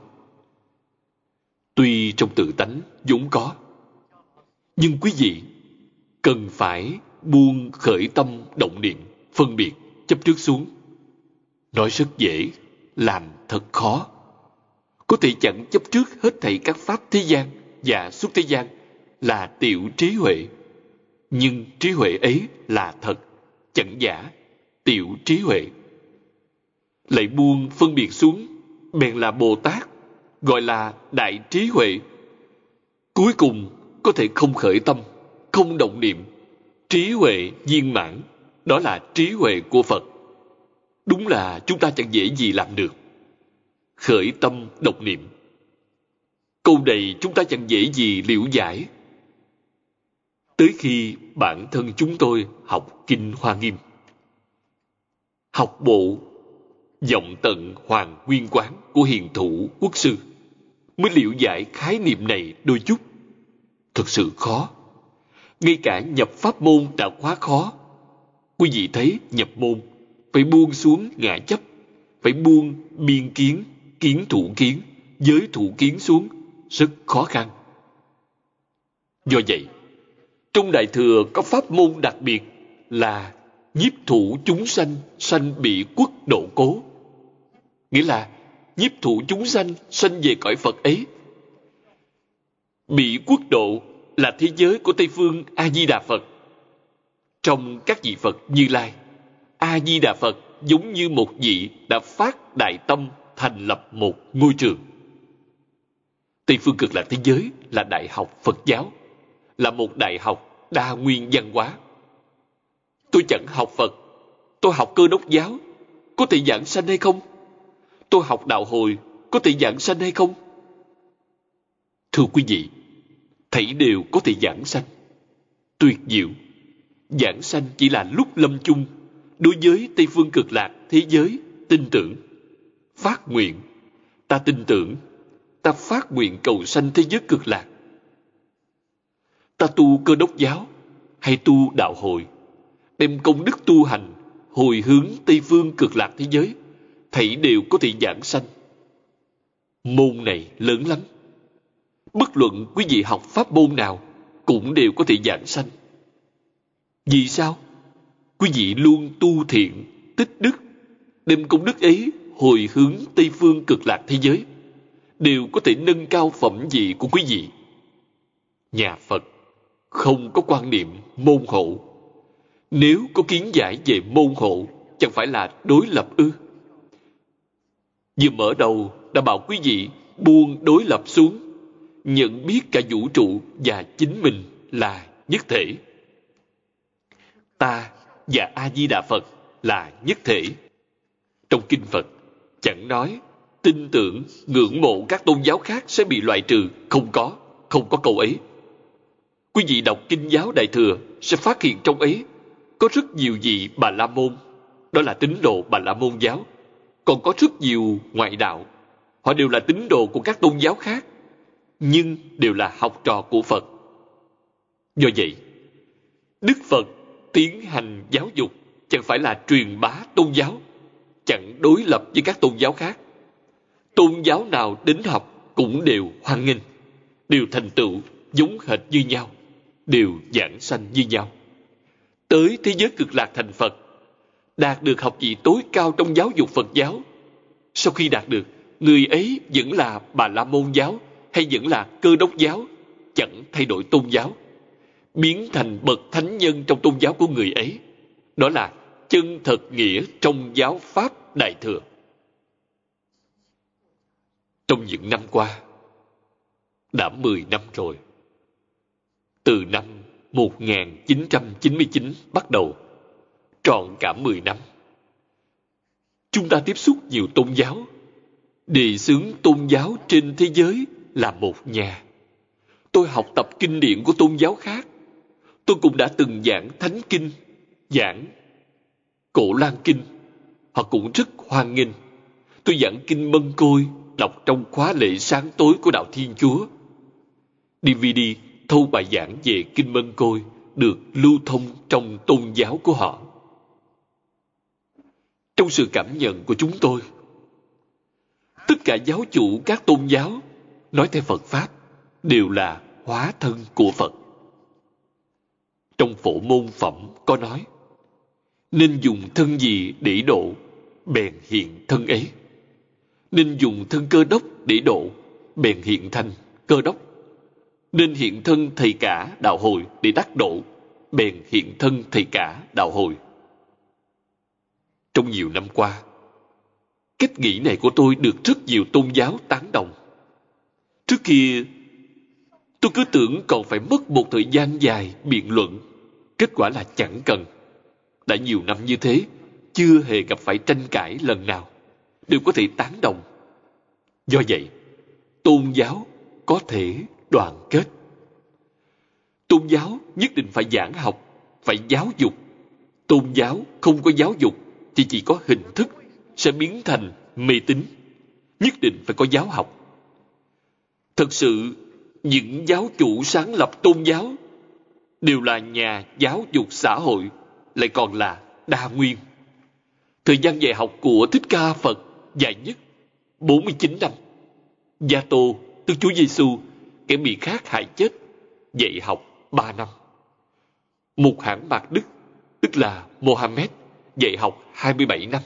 Tuy trong tự tánh vốn có, nhưng quý vị cần phải buông khởi tâm động niệm, phân biệt, chấp trước xuống. Nói rất dễ, làm thật khó. Có thể chẳng chấp trước hết thảy các pháp thế gian và xuất thế gian là tiểu trí huệ. Nhưng trí huệ ấy là thật, chẳng giả, tiểu trí huệ. Lại buông phân biệt xuống, bèn là Bồ Tát, gọi là đại trí huệ. Cuối cùng có thể không khởi tâm, không động niệm, trí huệ viên mãn, đó là trí huệ của Phật. Đúng là chúng ta chẳng dễ gì làm được. Khởi tâm động niệm, câu này chúng ta chẳng dễ gì liễu giải. Tới khi bản thân chúng tôi học Kinh Hoa Nghiêm, học bộ Vọng Tận Hoàng Nguyên Quán của Hiền Thủ Quốc Sư, mới liễu giải khái niệm này đôi chút. Thật sự khó. Ngay cả nhập pháp môn đã quá khó. Quý vị thấy nhập môn phải buông xuống ngã chấp, phải buông biên kiến, kiến thủ kiến, giới thủ kiến xuống, rất khó khăn. Do vậy, trong Đại Thừa có pháp môn đặc biệt là nhiếp thủ chúng sanh, sanh bị quốc độ cố. Nghĩa là nhiếp thủ chúng sanh sanh về cõi Phật ấy. Bị quốc độ là thế giới của Tây Phương A-di-đà Phật. Trong các vị Phật Như Lai, A-di-đà Phật giống như một vị đã phát đại tâm thành lập một ngôi trường. Tây Phương Cực Lạc thế giới là đại học Phật giáo, là một đại học đa nguyên văn hóa. Tôi chẳng học Phật, tôi học Cơ Đốc giáo, có thể giảng sanh hay không? Tôi học đạo Hồi, có thể giảng sanh hay không? Thưa quý vị, thảy đều có thể giảng sanh. Tuyệt diệu, giảng sanh chỉ là lúc lâm chung. Đối với Tây Phương Cực Lạc thế giới, tin tưởng, phát nguyện, ta tin tưởng, ta phát nguyện cầu sanh thế giới Cực Lạc. Ta tu Cơ Đốc giáo hay tu đạo Hồi, đem công đức tu hành hồi hướng Tây Phương Cực Lạc thế giới, thảy đều có thể giảng sanh. Môn này lớn lắm. Bất luận quý vị học pháp môn nào cũng đều có thể giảng sanh. Vì sao? Quý vị luôn tu thiện, tích đức, đem công đức ấy hồi hướng Tây Phương Cực Lạc thế giới, đều có thể nâng cao phẩm vị của quý vị. Nhà Phật không có quan niệm môn hộ. Nếu có kiến giải về môn hộ, chẳng phải là đối lập ư? Vừa mở đầu đã bảo quý vị buông đối lập xuống, nhận biết cả vũ trụ và chính mình là nhất thể. Ta và A-di-đà Phật là nhất thể. Trong kinh Phật chẳng nói tin tưởng, ngưỡng mộ các tôn giáo khác sẽ bị loại trừ. Không có câu ấy. Quý vị đọc kinh giáo Đại Thừa sẽ phát hiện trong ấy có rất nhiều vị Bà La Môn, đó là tín đồ Bà La Môn giáo. Còn có rất nhiều ngoại đạo, họ đều là tín đồ của các tôn giáo khác, nhưng đều là học trò của Phật. Do vậy, Đức Phật tiến hành giáo dục chẳng phải là truyền bá tôn giáo, chẳng đối lập với các tôn giáo khác. Tôn giáo nào đến học cũng đều hoan nghênh, đều thành tựu giống hệt như nhau, đều giảng sanh như nhau. Tới thế giới Cực Lạc thành Phật, đạt được học vị tối cao trong giáo dục Phật giáo. Sau khi đạt được, người ấy vẫn là Bà La Môn giáo hay vẫn là Cơ Đốc giáo, chẳng thay đổi tôn giáo, biến thành bậc thánh nhân trong tôn giáo của người ấy. Đó là chân thật nghĩa trong giáo pháp Đại Thừa. Trong những năm qua, đã 10 năm rồi. Từ năm 1999 bắt đầu, trọn cả 10 năm, chúng ta tiếp xúc nhiều tôn giáo. Đề xướng tôn giáo trên thế giới là một nhà. Tôi học tập kinh điển của tôn giáo khác. Tôi cũng đã từng giảng Thánh Kinh, giảng Cổ Lan Kinh. Họ cũng rất hoan nghênh. Tôi giảng Kinh Mân Côi, đọc trong khóa lễ sáng tối của Đạo Thiên Chúa. DVD thâu bài giảng về Kinh Mân Côi được lưu thông trong tôn giáo của họ. Trong sự cảm nhận của chúng tôi, tất cả giáo chủ các tôn giáo, nói theo Phật Pháp, đều là hóa thân của Phật. Trong Phổ Môn Phẩm có nói, nên dùng thân gì để độ, bèn hiện thân ấy. Nên dùng thân Cơ Đốc để độ, bèn hiện thành Cơ Đốc. Nên hiện thân Thầy Cả Đạo Hồi để đắc độ, bèn hiện thân Thầy Cả Đạo Hồi. Trong nhiều năm qua, cách nghĩ này của tôi được rất nhiều tôn giáo tán đồng. Trước kia, tôi cứ tưởng còn phải mất một thời gian dài biện luận. Kết quả là chẳng cần. Đã nhiều năm như thế, chưa hề gặp phải tranh cãi lần nào, đều có thể tán đồng. Do vậy, tôn giáo có thể đoàn kết. Tôn giáo nhất định phải giảng học, phải giáo dục. Tôn giáo không có giáo dục thì chỉ có hình thức, sẽ biến thành mê tín. Nhất định phải có giáo học. Thật sự, những giáo chủ sáng lập tôn giáo đều là nhà giáo dục xã hội, lại còn là đa nguyên. Thời gian dạy học của Thích Ca Phật dài nhất 49 năm. Gia Tô Đức Chúa Giêsu, kẻ bị khác hại chết, dạy học 3 năm. Mục Hãn Mạc Đức, tức là Mohammed, dạy học 27 năm.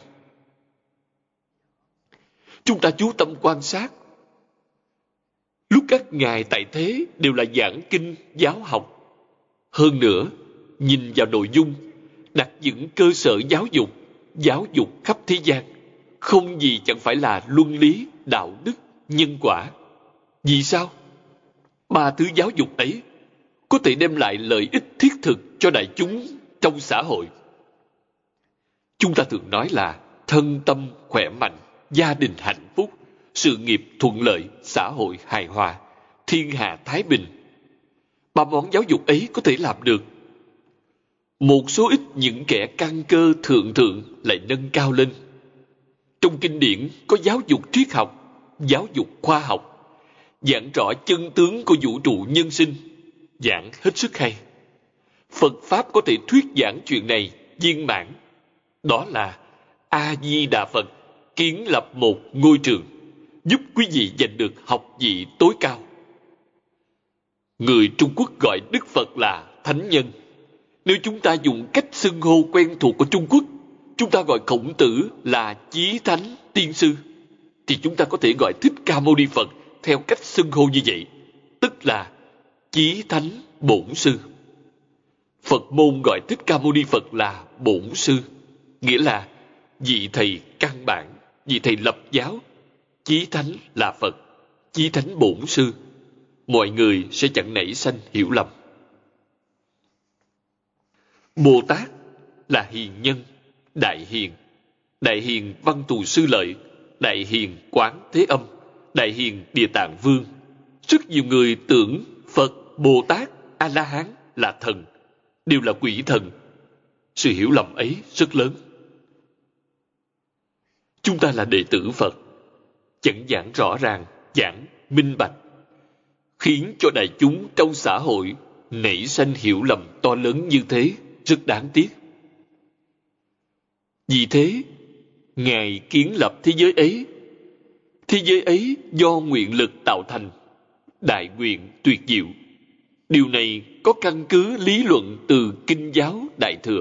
Chúng ta chú tâm quan sát. Lúc các ngài tại thế đều là giảng kinh giáo học. Hơn nữa, nhìn vào nội dung, đặt những cơ sở giáo dục khắp thế gian, không gì chẳng phải là luân lý, đạo đức, nhân quả. Vì sao? 3 thứ giáo dục ấy có thể đem lại lợi ích thiết thực cho đại chúng trong xã hội. Chúng ta thường nói là thân tâm khỏe mạnh, gia đình hạnh phúc, sự nghiệp thuận lợi, xã hội hài hòa, thiên hạ thái bình. 3 món giáo dục ấy có thể làm được. Một số ít những kẻ căn cơ thượng lại nâng cao lên. Trong kinh điển có giáo dục triết học, giáo dục khoa học, giảng rõ chân tướng của vũ trụ nhân sinh, giảng hết sức hay. Phật Pháp có thể thuyết giảng chuyện này viên mãn. Đó là A-di-đà Phật kiến lập một ngôi trường, giúp quý vị giành được học vị tối cao. Người Trung Quốc gọi Đức Phật là Thánh Nhân. Nếu chúng ta dùng cách xưng hô quen thuộc của Trung Quốc, chúng ta gọi Khổng Tử là Chí Thánh Tiên Sư, thì chúng ta có thể gọi Thích Ca Mâu Ni Phật theo cách xưng hô như vậy, tức là Chí Thánh Bổn Sư. Phật môn gọi Thích Ca Mâu Ni Phật là Bổn Sư, nghĩa là vị thầy căn bản, vị thầy lập giáo. Chí Thánh là Phật, Chí Thánh Bổn Sư. Mọi người sẽ chẳng nảy sanh hiểu lầm. Bồ Tát là hiền nhân, đại hiền Văn Thù Sư Lợi, đại hiền Quán Thế Âm, đại hiền Địa Tạng Vương. Rất nhiều người tưởng Phật, Bồ Tát, A-la-hán là thần, đều là quỷ thần. Sự hiểu lầm ấy rất lớn. Chúng ta là đệ tử Phật, chẳng giảng rõ ràng, giảng minh bạch, khiến cho đại chúng trong xã hội nảy sanh hiểu lầm to lớn như thế, rất đáng tiếc. Vì thế, Ngài kiến lập thế giới ấy. Thế giới ấy do nguyện lực tạo thành, đại nguyện tuyệt diệu. Điều này có căn cứ lý luận từ Kinh giáo Đại Thừa.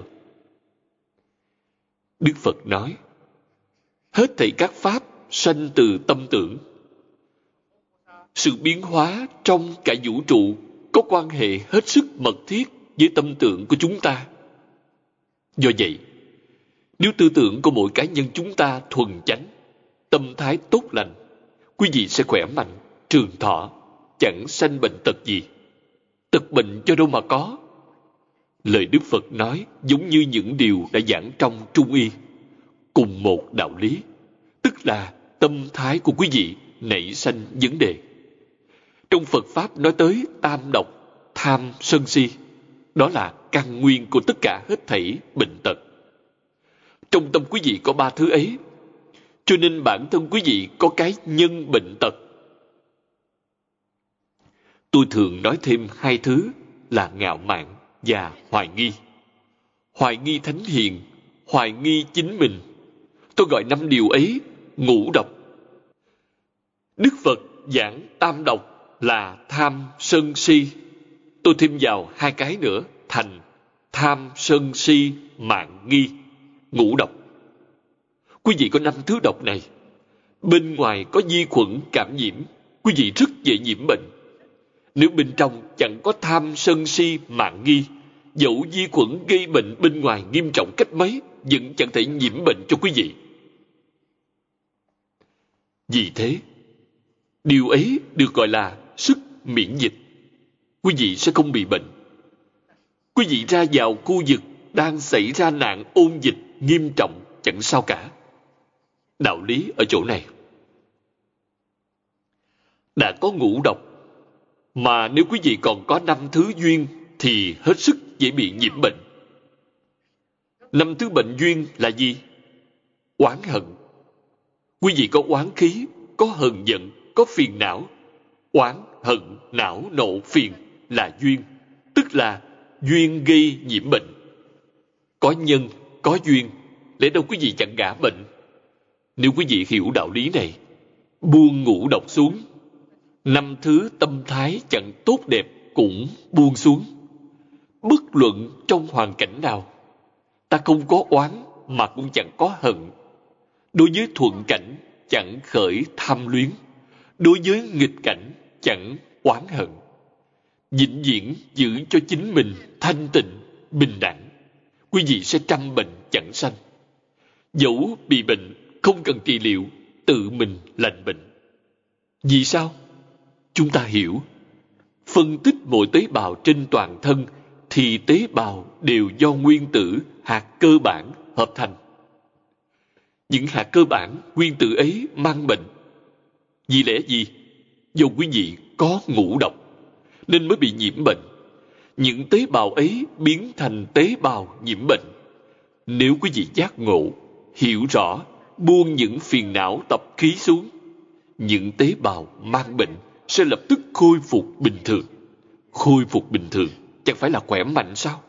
Đức Phật nói, hết thảy các pháp sanh từ tâm tưởng. Sự biến hóa trong cả vũ trụ có quan hệ hết sức mật thiết với tâm tưởng của chúng ta. Do vậy, nếu tư tưởng của mỗi cá nhân chúng ta thuần chánh, tâm thái tốt lành, quý vị sẽ khỏe mạnh, trường thọ, chẳng sanh bệnh tật gì. Tật bệnh cho đâu mà có. Lời Đức Phật nói giống như những điều đã giảng trong Trung Y. Cùng một đạo lý, tức là tâm thái của quý vị nảy sanh vấn đề. Trong Phật Pháp nói tới tam độc, tham, sân si. Đó là căn nguyên của tất cả hết thảy bệnh tật. Trong tâm quý vị có 3 thứ ấy, cho nên bản thân quý vị có cái nhân bệnh tật. Tôi thường nói thêm 2 thứ là ngạo mạn và hoài nghi. Hoài nghi thánh hiền, hoài nghi chính mình. Tôi gọi 5 điều ấy ngũ độc. Đức Phật giảng tam độc là tham, sân, si. Tôi thêm vào 2 cái nữa thành tham, sân, si, mạn, nghi, ngũ độc. Quý vị có 5 thứ độc này. Bên ngoài có vi khuẩn cảm nhiễm, quý vị rất dễ nhiễm bệnh. Nếu bên trong chẳng có tham, sân, si, mạn, nghi, dẫu vi khuẩn gây bệnh bên ngoài nghiêm trọng cách mấy, vẫn chẳng thể nhiễm bệnh cho quý vị. Vì thế, điều ấy được gọi là sức miễn dịch. Quý vị sẽ không bị bệnh. Quý vị ra vào khu vực đang xảy ra nạn ôn dịch nghiêm trọng chẳng sao cả. Đạo lý ở chỗ này. Đã có ngũ độc, mà nếu quý vị còn có 5 thứ duyên thì hết sức dễ bị nhiễm bệnh. 5 thứ bệnh duyên là gì? Oán hận. Quý vị có oán khí, có hờn giận, có phiền não. Oán, hận, não, nộ, phiền là duyên, tức là duyên gây nhiễm bệnh. Có nhân, có duyên, lẽ đâu quý vị chẳng ngã bệnh. Nếu quý vị hiểu đạo lý này, buông ngũ độc xuống, 5 thứ tâm thái chẳng tốt đẹp cũng buông xuống. Bất luận trong hoàn cảnh nào, ta không có oán mà cũng chẳng có hận. Đối với thuận cảnh chẳng khởi tham luyến, đối với nghịch cảnh chẳng oán hận. Vĩnh viễn giữ cho chính mình thanh tịnh, bình đẳng, quý vị sẽ trăm bệnh chẳng sanh. Dẫu bị bệnh không cần trị liệu, tự mình lành bệnh. Vì sao? Chúng ta hiểu, phân tích mỗi tế bào trên toàn thân thì tế bào đều do nguyên tử, hạt cơ bản hợp thành. Những hạt cơ bản, nguyên tử ấy mang bệnh. Vì lẽ gì? Do quý vị có ngũ độc, nên mới bị nhiễm bệnh. Những tế bào ấy biến thành tế bào nhiễm bệnh. Nếu quý vị giác ngộ, hiểu rõ, buông những phiền não tập khí xuống, những tế bào mang bệnh sẽ lập tức khôi phục bình thường. Khôi phục bình thường chẳng phải là khỏe mạnh sao?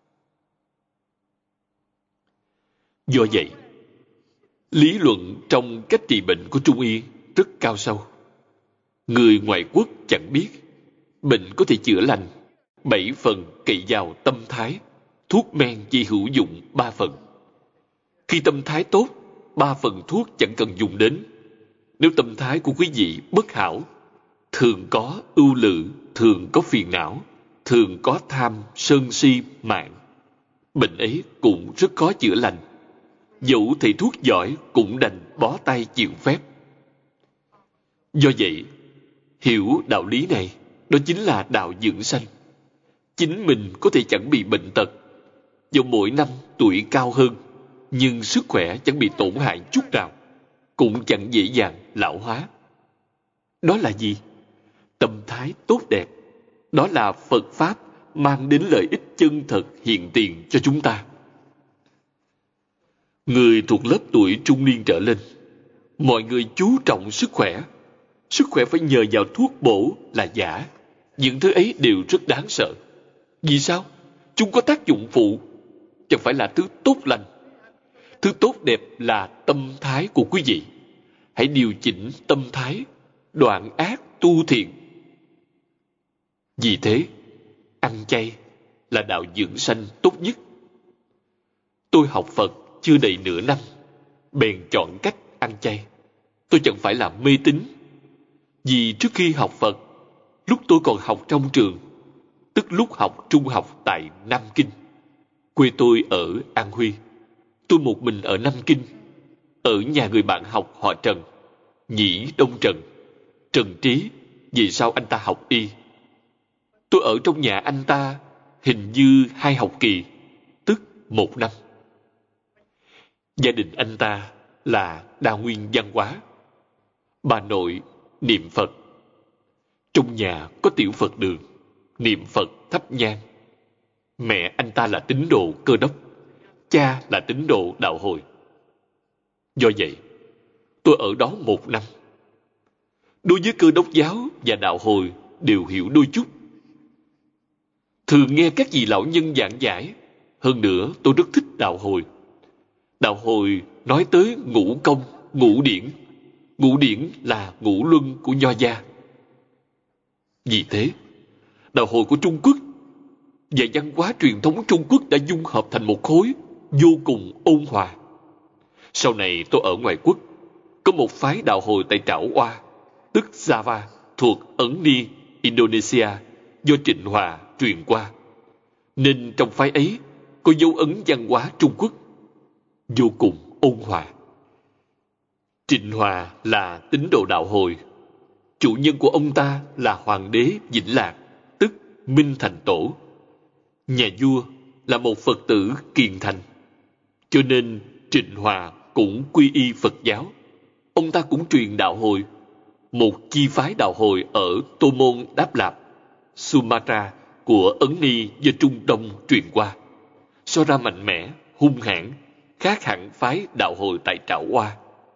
Do vậy, lý luận trong cách trị bệnh của Trung y rất cao sâu. Người ngoại quốc chẳng biết, bệnh có thể chữa lành 7 phần cậy vào tâm thái, thuốc men chỉ hữu dụng 3 phần. Khi tâm thái tốt, 3 phần thuốc chẳng cần dùng đến. Nếu tâm thái của quý vị bất hảo, thường có ưu lự, thường có phiền não, thường có tham, sân si, mạn, bệnh ấy cũng rất khó chữa lành. Dẫu thầy thuốc giỏi cũng đành bó tay chịu phép. Do vậy, hiểu đạo lý này, đó chính là đạo dưỡng sanh. Chính mình có thể chẳng bị bệnh tật, dù mỗi năm tuổi cao hơn, nhưng sức khỏe chẳng bị tổn hại chút nào, cũng chẳng dễ dàng lão hóa. Đó là gì? Tâm thái tốt đẹp. Đó là Phật Pháp mang đến lợi ích chân thật hiện tiền cho chúng ta. Người thuộc lớp tuổi trung niên trở lên, mọi người chú trọng sức khỏe. Sức khỏe phải nhờ vào thuốc bổ là giả. Những thứ ấy đều rất đáng sợ. Vì sao? Chúng có tác dụng phụ, chẳng phải là thứ tốt lành. Thứ tốt đẹp là tâm thái của quý vị. Hãy điều chỉnh tâm thái, đoạn ác tu thiện. Vì thế, ăn chay là đạo dưỡng sanh tốt nhất. Tôi học Phật chưa đầy nửa năm, bèn chọn cách ăn chay. Tôi chẳng phải là mê tín. Vì trước khi học Phật, lúc tôi còn học trong trường, tức lúc học trung học tại Nam Kinh, quê tôi ở An Huy, tôi một mình ở Nam Kinh, ở nhà người bạn học họ Trần, Nhĩ Đông Trần, Trần Trí, vì sao anh ta học y. Tôi ở trong nhà anh ta hình như 2 học kỳ, tức 1 năm. Gia đình anh ta là đa nguyên văn hóa. Bà nội niệm Phật. Trong nhà có tiểu Phật đường, niệm Phật thắp nhang. Mẹ anh ta là tín đồ Cơ Đốc, cha là tín đồ Đạo Hồi. Do vậy, tôi ở đó 1 năm. Đối với Cơ Đốc giáo và Đạo Hồi đều hiểu đôi chút. Thường nghe các vị lão nhân giảng giải. Hơn nữa, tôi rất thích Đạo Hồi. Đạo Hồi nói tới ngũ công, ngũ điển. Ngũ điển là ngũ luân của Nho gia. Vì thế, Đạo Hồi của Trung Quốc và văn hóa truyền thống Trung Quốc đã dung hợp thành một khối vô cùng ôn hòa. Sau này tôi ở ngoại quốc, có một phái Đạo Hồi tại Trảo Oa, tức Java, thuộc Ấn Ni, Indonesia, do Trịnh Hòa truyền qua. Nên trong phái ấy có dấu ấn văn hóa Trung Quốc, vô cùng ôn hòa. Trịnh Hòa là tín đồ Đạo Hồi. Chủ nhân của ông ta là Hoàng đế Vĩnh Lạc, tức Minh Thành Tổ. Nhà vua là một Phật tử kiền thành. Cho nên Trịnh Hòa cũng quy y Phật giáo. Ông ta cũng truyền Đạo Hồi, một chi phái Đạo Hồi ở Tô Môn Đáp Lạp, Sumatra của Ấn Ni do Trung Đông truyền qua. So ra mạnh mẽ, hung hãn, khác hẳn phái Đạo Hồi tại Trảo Oa.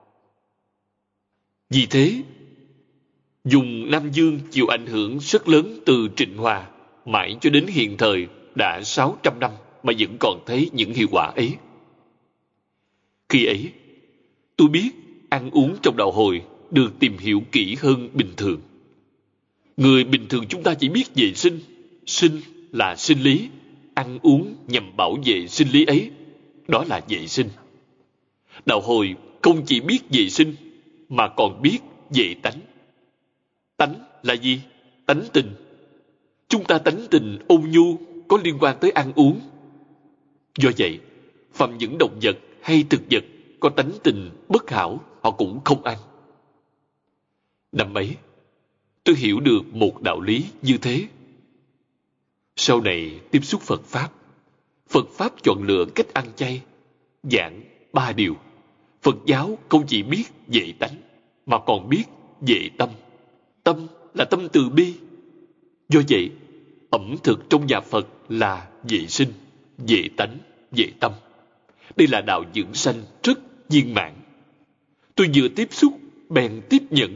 Vì thế, dùng Nam Dương chịu ảnh hưởng rất lớn từ Trịnh Hòa, mãi cho đến hiện thời đã 600 năm mà vẫn còn thấy những hiệu quả ấy. Khi ấy, tôi biết ăn uống trong Đạo Hồi được tìm hiểu kỹ hơn bình thường. Người bình thường chúng ta chỉ biết vệ sinh. Sinh là sinh lý, ăn uống nhằm bảo vệ sinh lý ấy, đó là vệ sinh. Đạo Hồi không chỉ biết vệ sinh mà còn biết vệ tánh. Tánh là gì? Tánh tình. Chúng ta tánh tình ôn nhu có liên quan tới ăn uống. Do vậy, phàm những động vật hay thực vật có tánh tình bất hảo, họ cũng không ăn. Năm ấy, tôi hiểu được một đạo lý như thế. Sau này tiếp xúc Phật Pháp, Phật Pháp chọn lựa cách ăn chay, giảng 3 điều. Phật giáo không chỉ biết vệ tánh, mà còn biết vệ tâm. Tâm là tâm từ bi. Do vậy, ẩm thực trong nhà Phật là vệ sinh, vệ tánh, vệ tâm. Đây là đạo dưỡng sanh rất viên mãn. Tôi vừa tiếp xúc, bèn tiếp nhận.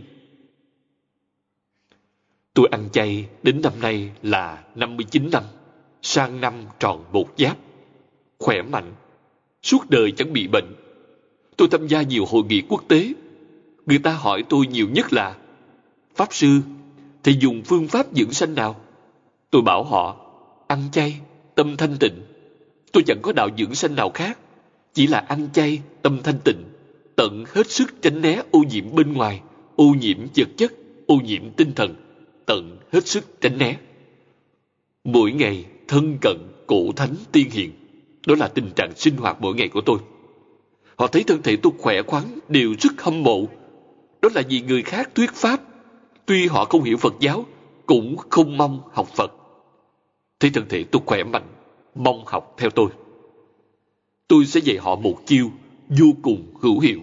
Tôi ăn chay đến năm nay là 59 năm, sang năm tròn 1 giáp. Khỏe mạnh, suốt đời chẳng bị bệnh. Tôi tham gia nhiều hội nghị quốc tế. Người ta hỏi tôi nhiều nhất là: Pháp Sư, thì dùng phương pháp dưỡng sanh nào? Tôi bảo họ: ăn chay, tâm thanh tịnh. Tôi chẳng có đạo dưỡng sanh nào khác, chỉ là ăn chay, tâm thanh tịnh, tận hết sức tránh né ô nhiễm bên ngoài, ô nhiễm vật chất, ô nhiễm tinh thần, tận hết sức tránh né. Mỗi ngày thân cận cổ thánh tiên hiền, đó là tình trạng sinh hoạt mỗi ngày của tôi. Họ thấy thân thể tôi khỏe khoắn đều rất hâm mộ. Đó là vì người khác thuyết pháp, tuy họ không hiểu Phật giáo, cũng không mong học Phật. Thấy thân thể tôi khỏe mạnh, mong học theo tôi. Tôi sẽ dạy họ một chiêu vô cùng hữu hiệu.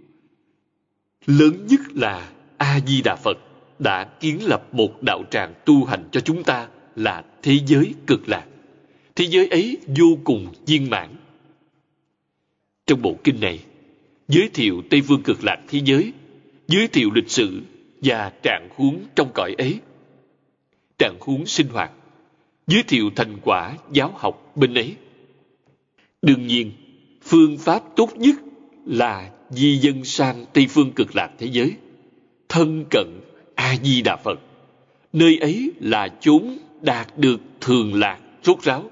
Lớn nhất là A-di-đà Phật đã kiến lập một đạo tràng tu hành cho chúng ta là thế giới cực lạc. Thế giới ấy vô cùng viên mãn. Trong bộ kinh này, giới thiệu Tây Phương cực lạc thế giới, giới thiệu lịch sử và trạng huống trong cõi ấy, trạng huống sinh hoạt, giới thiệu thành quả giáo học bên ấy. Đương nhiên, phương pháp tốt nhất là di dân sang Tây Phương cực lạc thế giới, thân cận A-di-đà Phật. Nơi ấy là chốn đạt được thường lạc rốt ráo.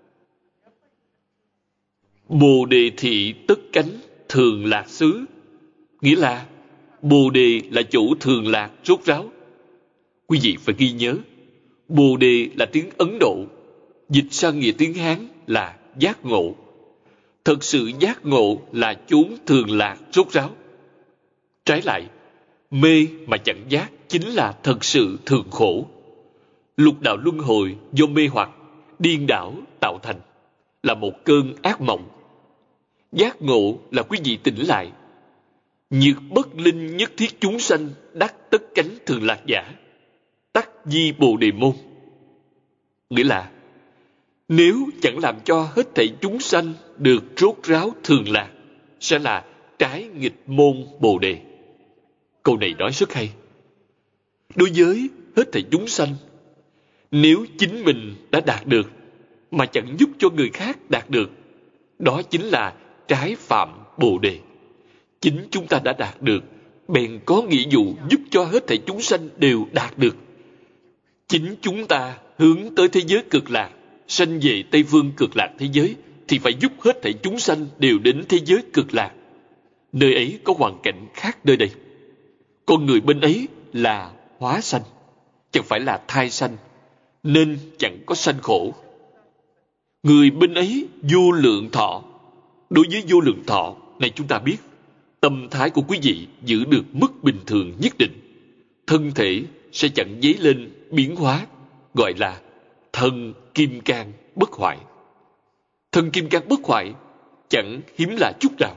Bồ đề thị tất cánh thường lạc xứ, nghĩa là Bồ đề là chỗ thường lạc rốt ráo. Quý vị phải ghi nhớ, Bồ đề là tiếng Ấn Độ, dịch sang nghĩa tiếng Hán là giác ngộ. Thật sự giác ngộ là chốn thường lạc rốt ráo. Trái lại, mê mà chẳng giác chính là thật sự thường khổ. Lục đạo luân hồi do mê hoặc, điên đảo tạo thành, là một cơn ác mộng. Giác ngộ là quý vị tỉnh lại. Nhược bất linh nhất thiết chúng sanh đắc tất cánh thường lạc giả, tắc di bồ đề môn. Nghĩa là nếu chẳng làm cho hết thảy chúng sanh được rốt ráo thường lạc, sẽ là trái nghịch môn bồ đề. Câu này nói rất hay. Đối với hết thảy chúng sanh, nếu chính mình đã đạt được mà chẳng giúp cho người khác đạt được, đó chính là trái phạm bồ đề. Chính chúng ta đã đạt được, bèn có nghĩa vụ giúp cho hết thảy chúng sanh đều đạt được. Chính chúng ta hướng tới thế giới cực lạc, sanh về Tây Phương cực lạc thế giới, thì phải giúp hết thảy chúng sanh đều đến thế giới cực lạc. Nơi ấy có hoàn cảnh khác nơi đây. Con người bên ấy là hóa sanh, chẳng phải là thai sanh, nên chẳng có sanh khổ. Người bên ấy vô lượng thọ. Đối với vô lượng thọ này, chúng ta biết tâm thái của quý vị giữ được mức bình thường nhất định, thân thể sẽ chẳng dấy lên biến hóa, gọi là thân kim cang bất hoại. Thân kim cang bất hoại chẳng hiếm là chút nào.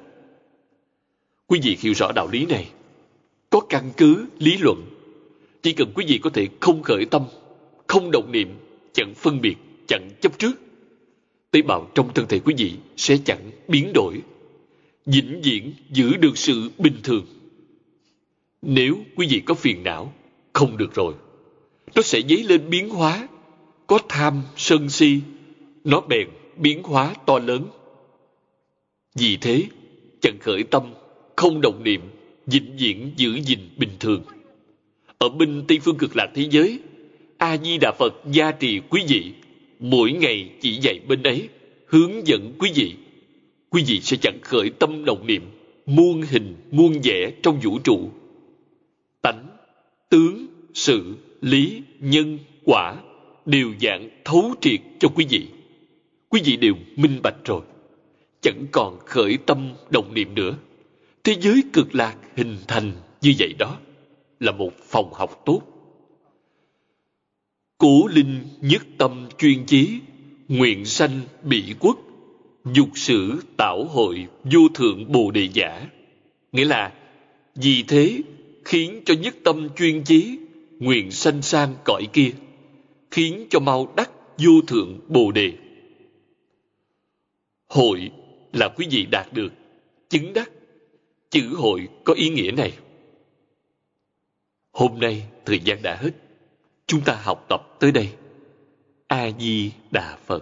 Quý vị hiểu rõ đạo lý này, có căn cứ lý luận. Chỉ cần quý vị có thể không khởi tâm, không động niệm, chẳng phân biệt, chẳng chấp trước, tế bào trong thân thể quý vị sẽ chẳng biến đổi, vĩnh viễn giữ được sự bình thường. Nếu quý vị có phiền não, không được rồi, nó sẽ dấy lên biến hóa. Có tham sân si, nó bèn biến hóa to lớn. Vì thế, chẳng khởi tâm, không động niệm, vĩnh viễn giữ gìn bình thường. Ở bên Tây phương cực lạc thế giới, A Di Đà Phật gia trì quý vị, mỗi ngày chỉ dạy bên ấy, hướng dẫn quý vị. Quý vị sẽ chẳng khởi tâm động niệm muôn hình muôn vẻ trong vũ trụ. Tánh, tướng, sự, lý, nhân, quả đều dạng thấu triệt cho quý vị. Quý vị đều minh bạch rồi, chẳng còn khởi tâm động niệm nữa. Thế giới cực lạc hình thành như vậy đó, là một phòng học tốt. Cố linh nhất tâm chuyên chí, nguyện sanh bỉ quốc, dục sử tạo hội vô thượng bồ đề giả. Nghĩa là vì thế khiến cho nhất tâm chuyên chí, nguyện sanh sang cõi kia, khiến cho mau đắc vô thượng bồ đề. Hội là quý vị đạt được, chứng đắc. Chữ hội có ý nghĩa này. Hôm nay thời gian đã hết, chúng ta học tập tới đây. A Di Đà Phật.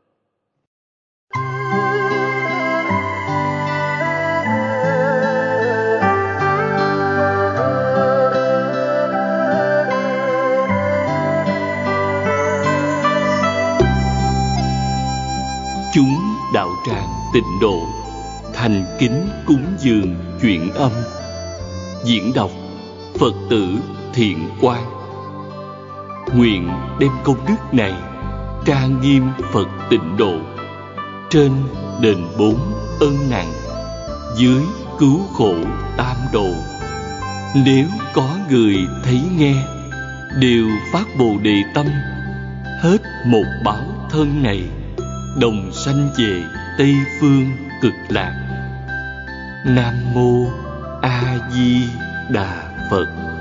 Chúng đạo tràng Tịnh Độ thành kính cúng dường chuyện âm. Diễn đọc Phật tử Thiện Quang. Nguyện đem công đức này trang nghiêm Phật Tịnh Độ, trên đền 4 ân nặng, dưới cứu khổ tam độ. Nếu có người thấy nghe, đều phát Bồ Đề tâm, hết một báo thân này, đồng sanh về Tây phương cực lạc. Nam mô A Di Đà Phật.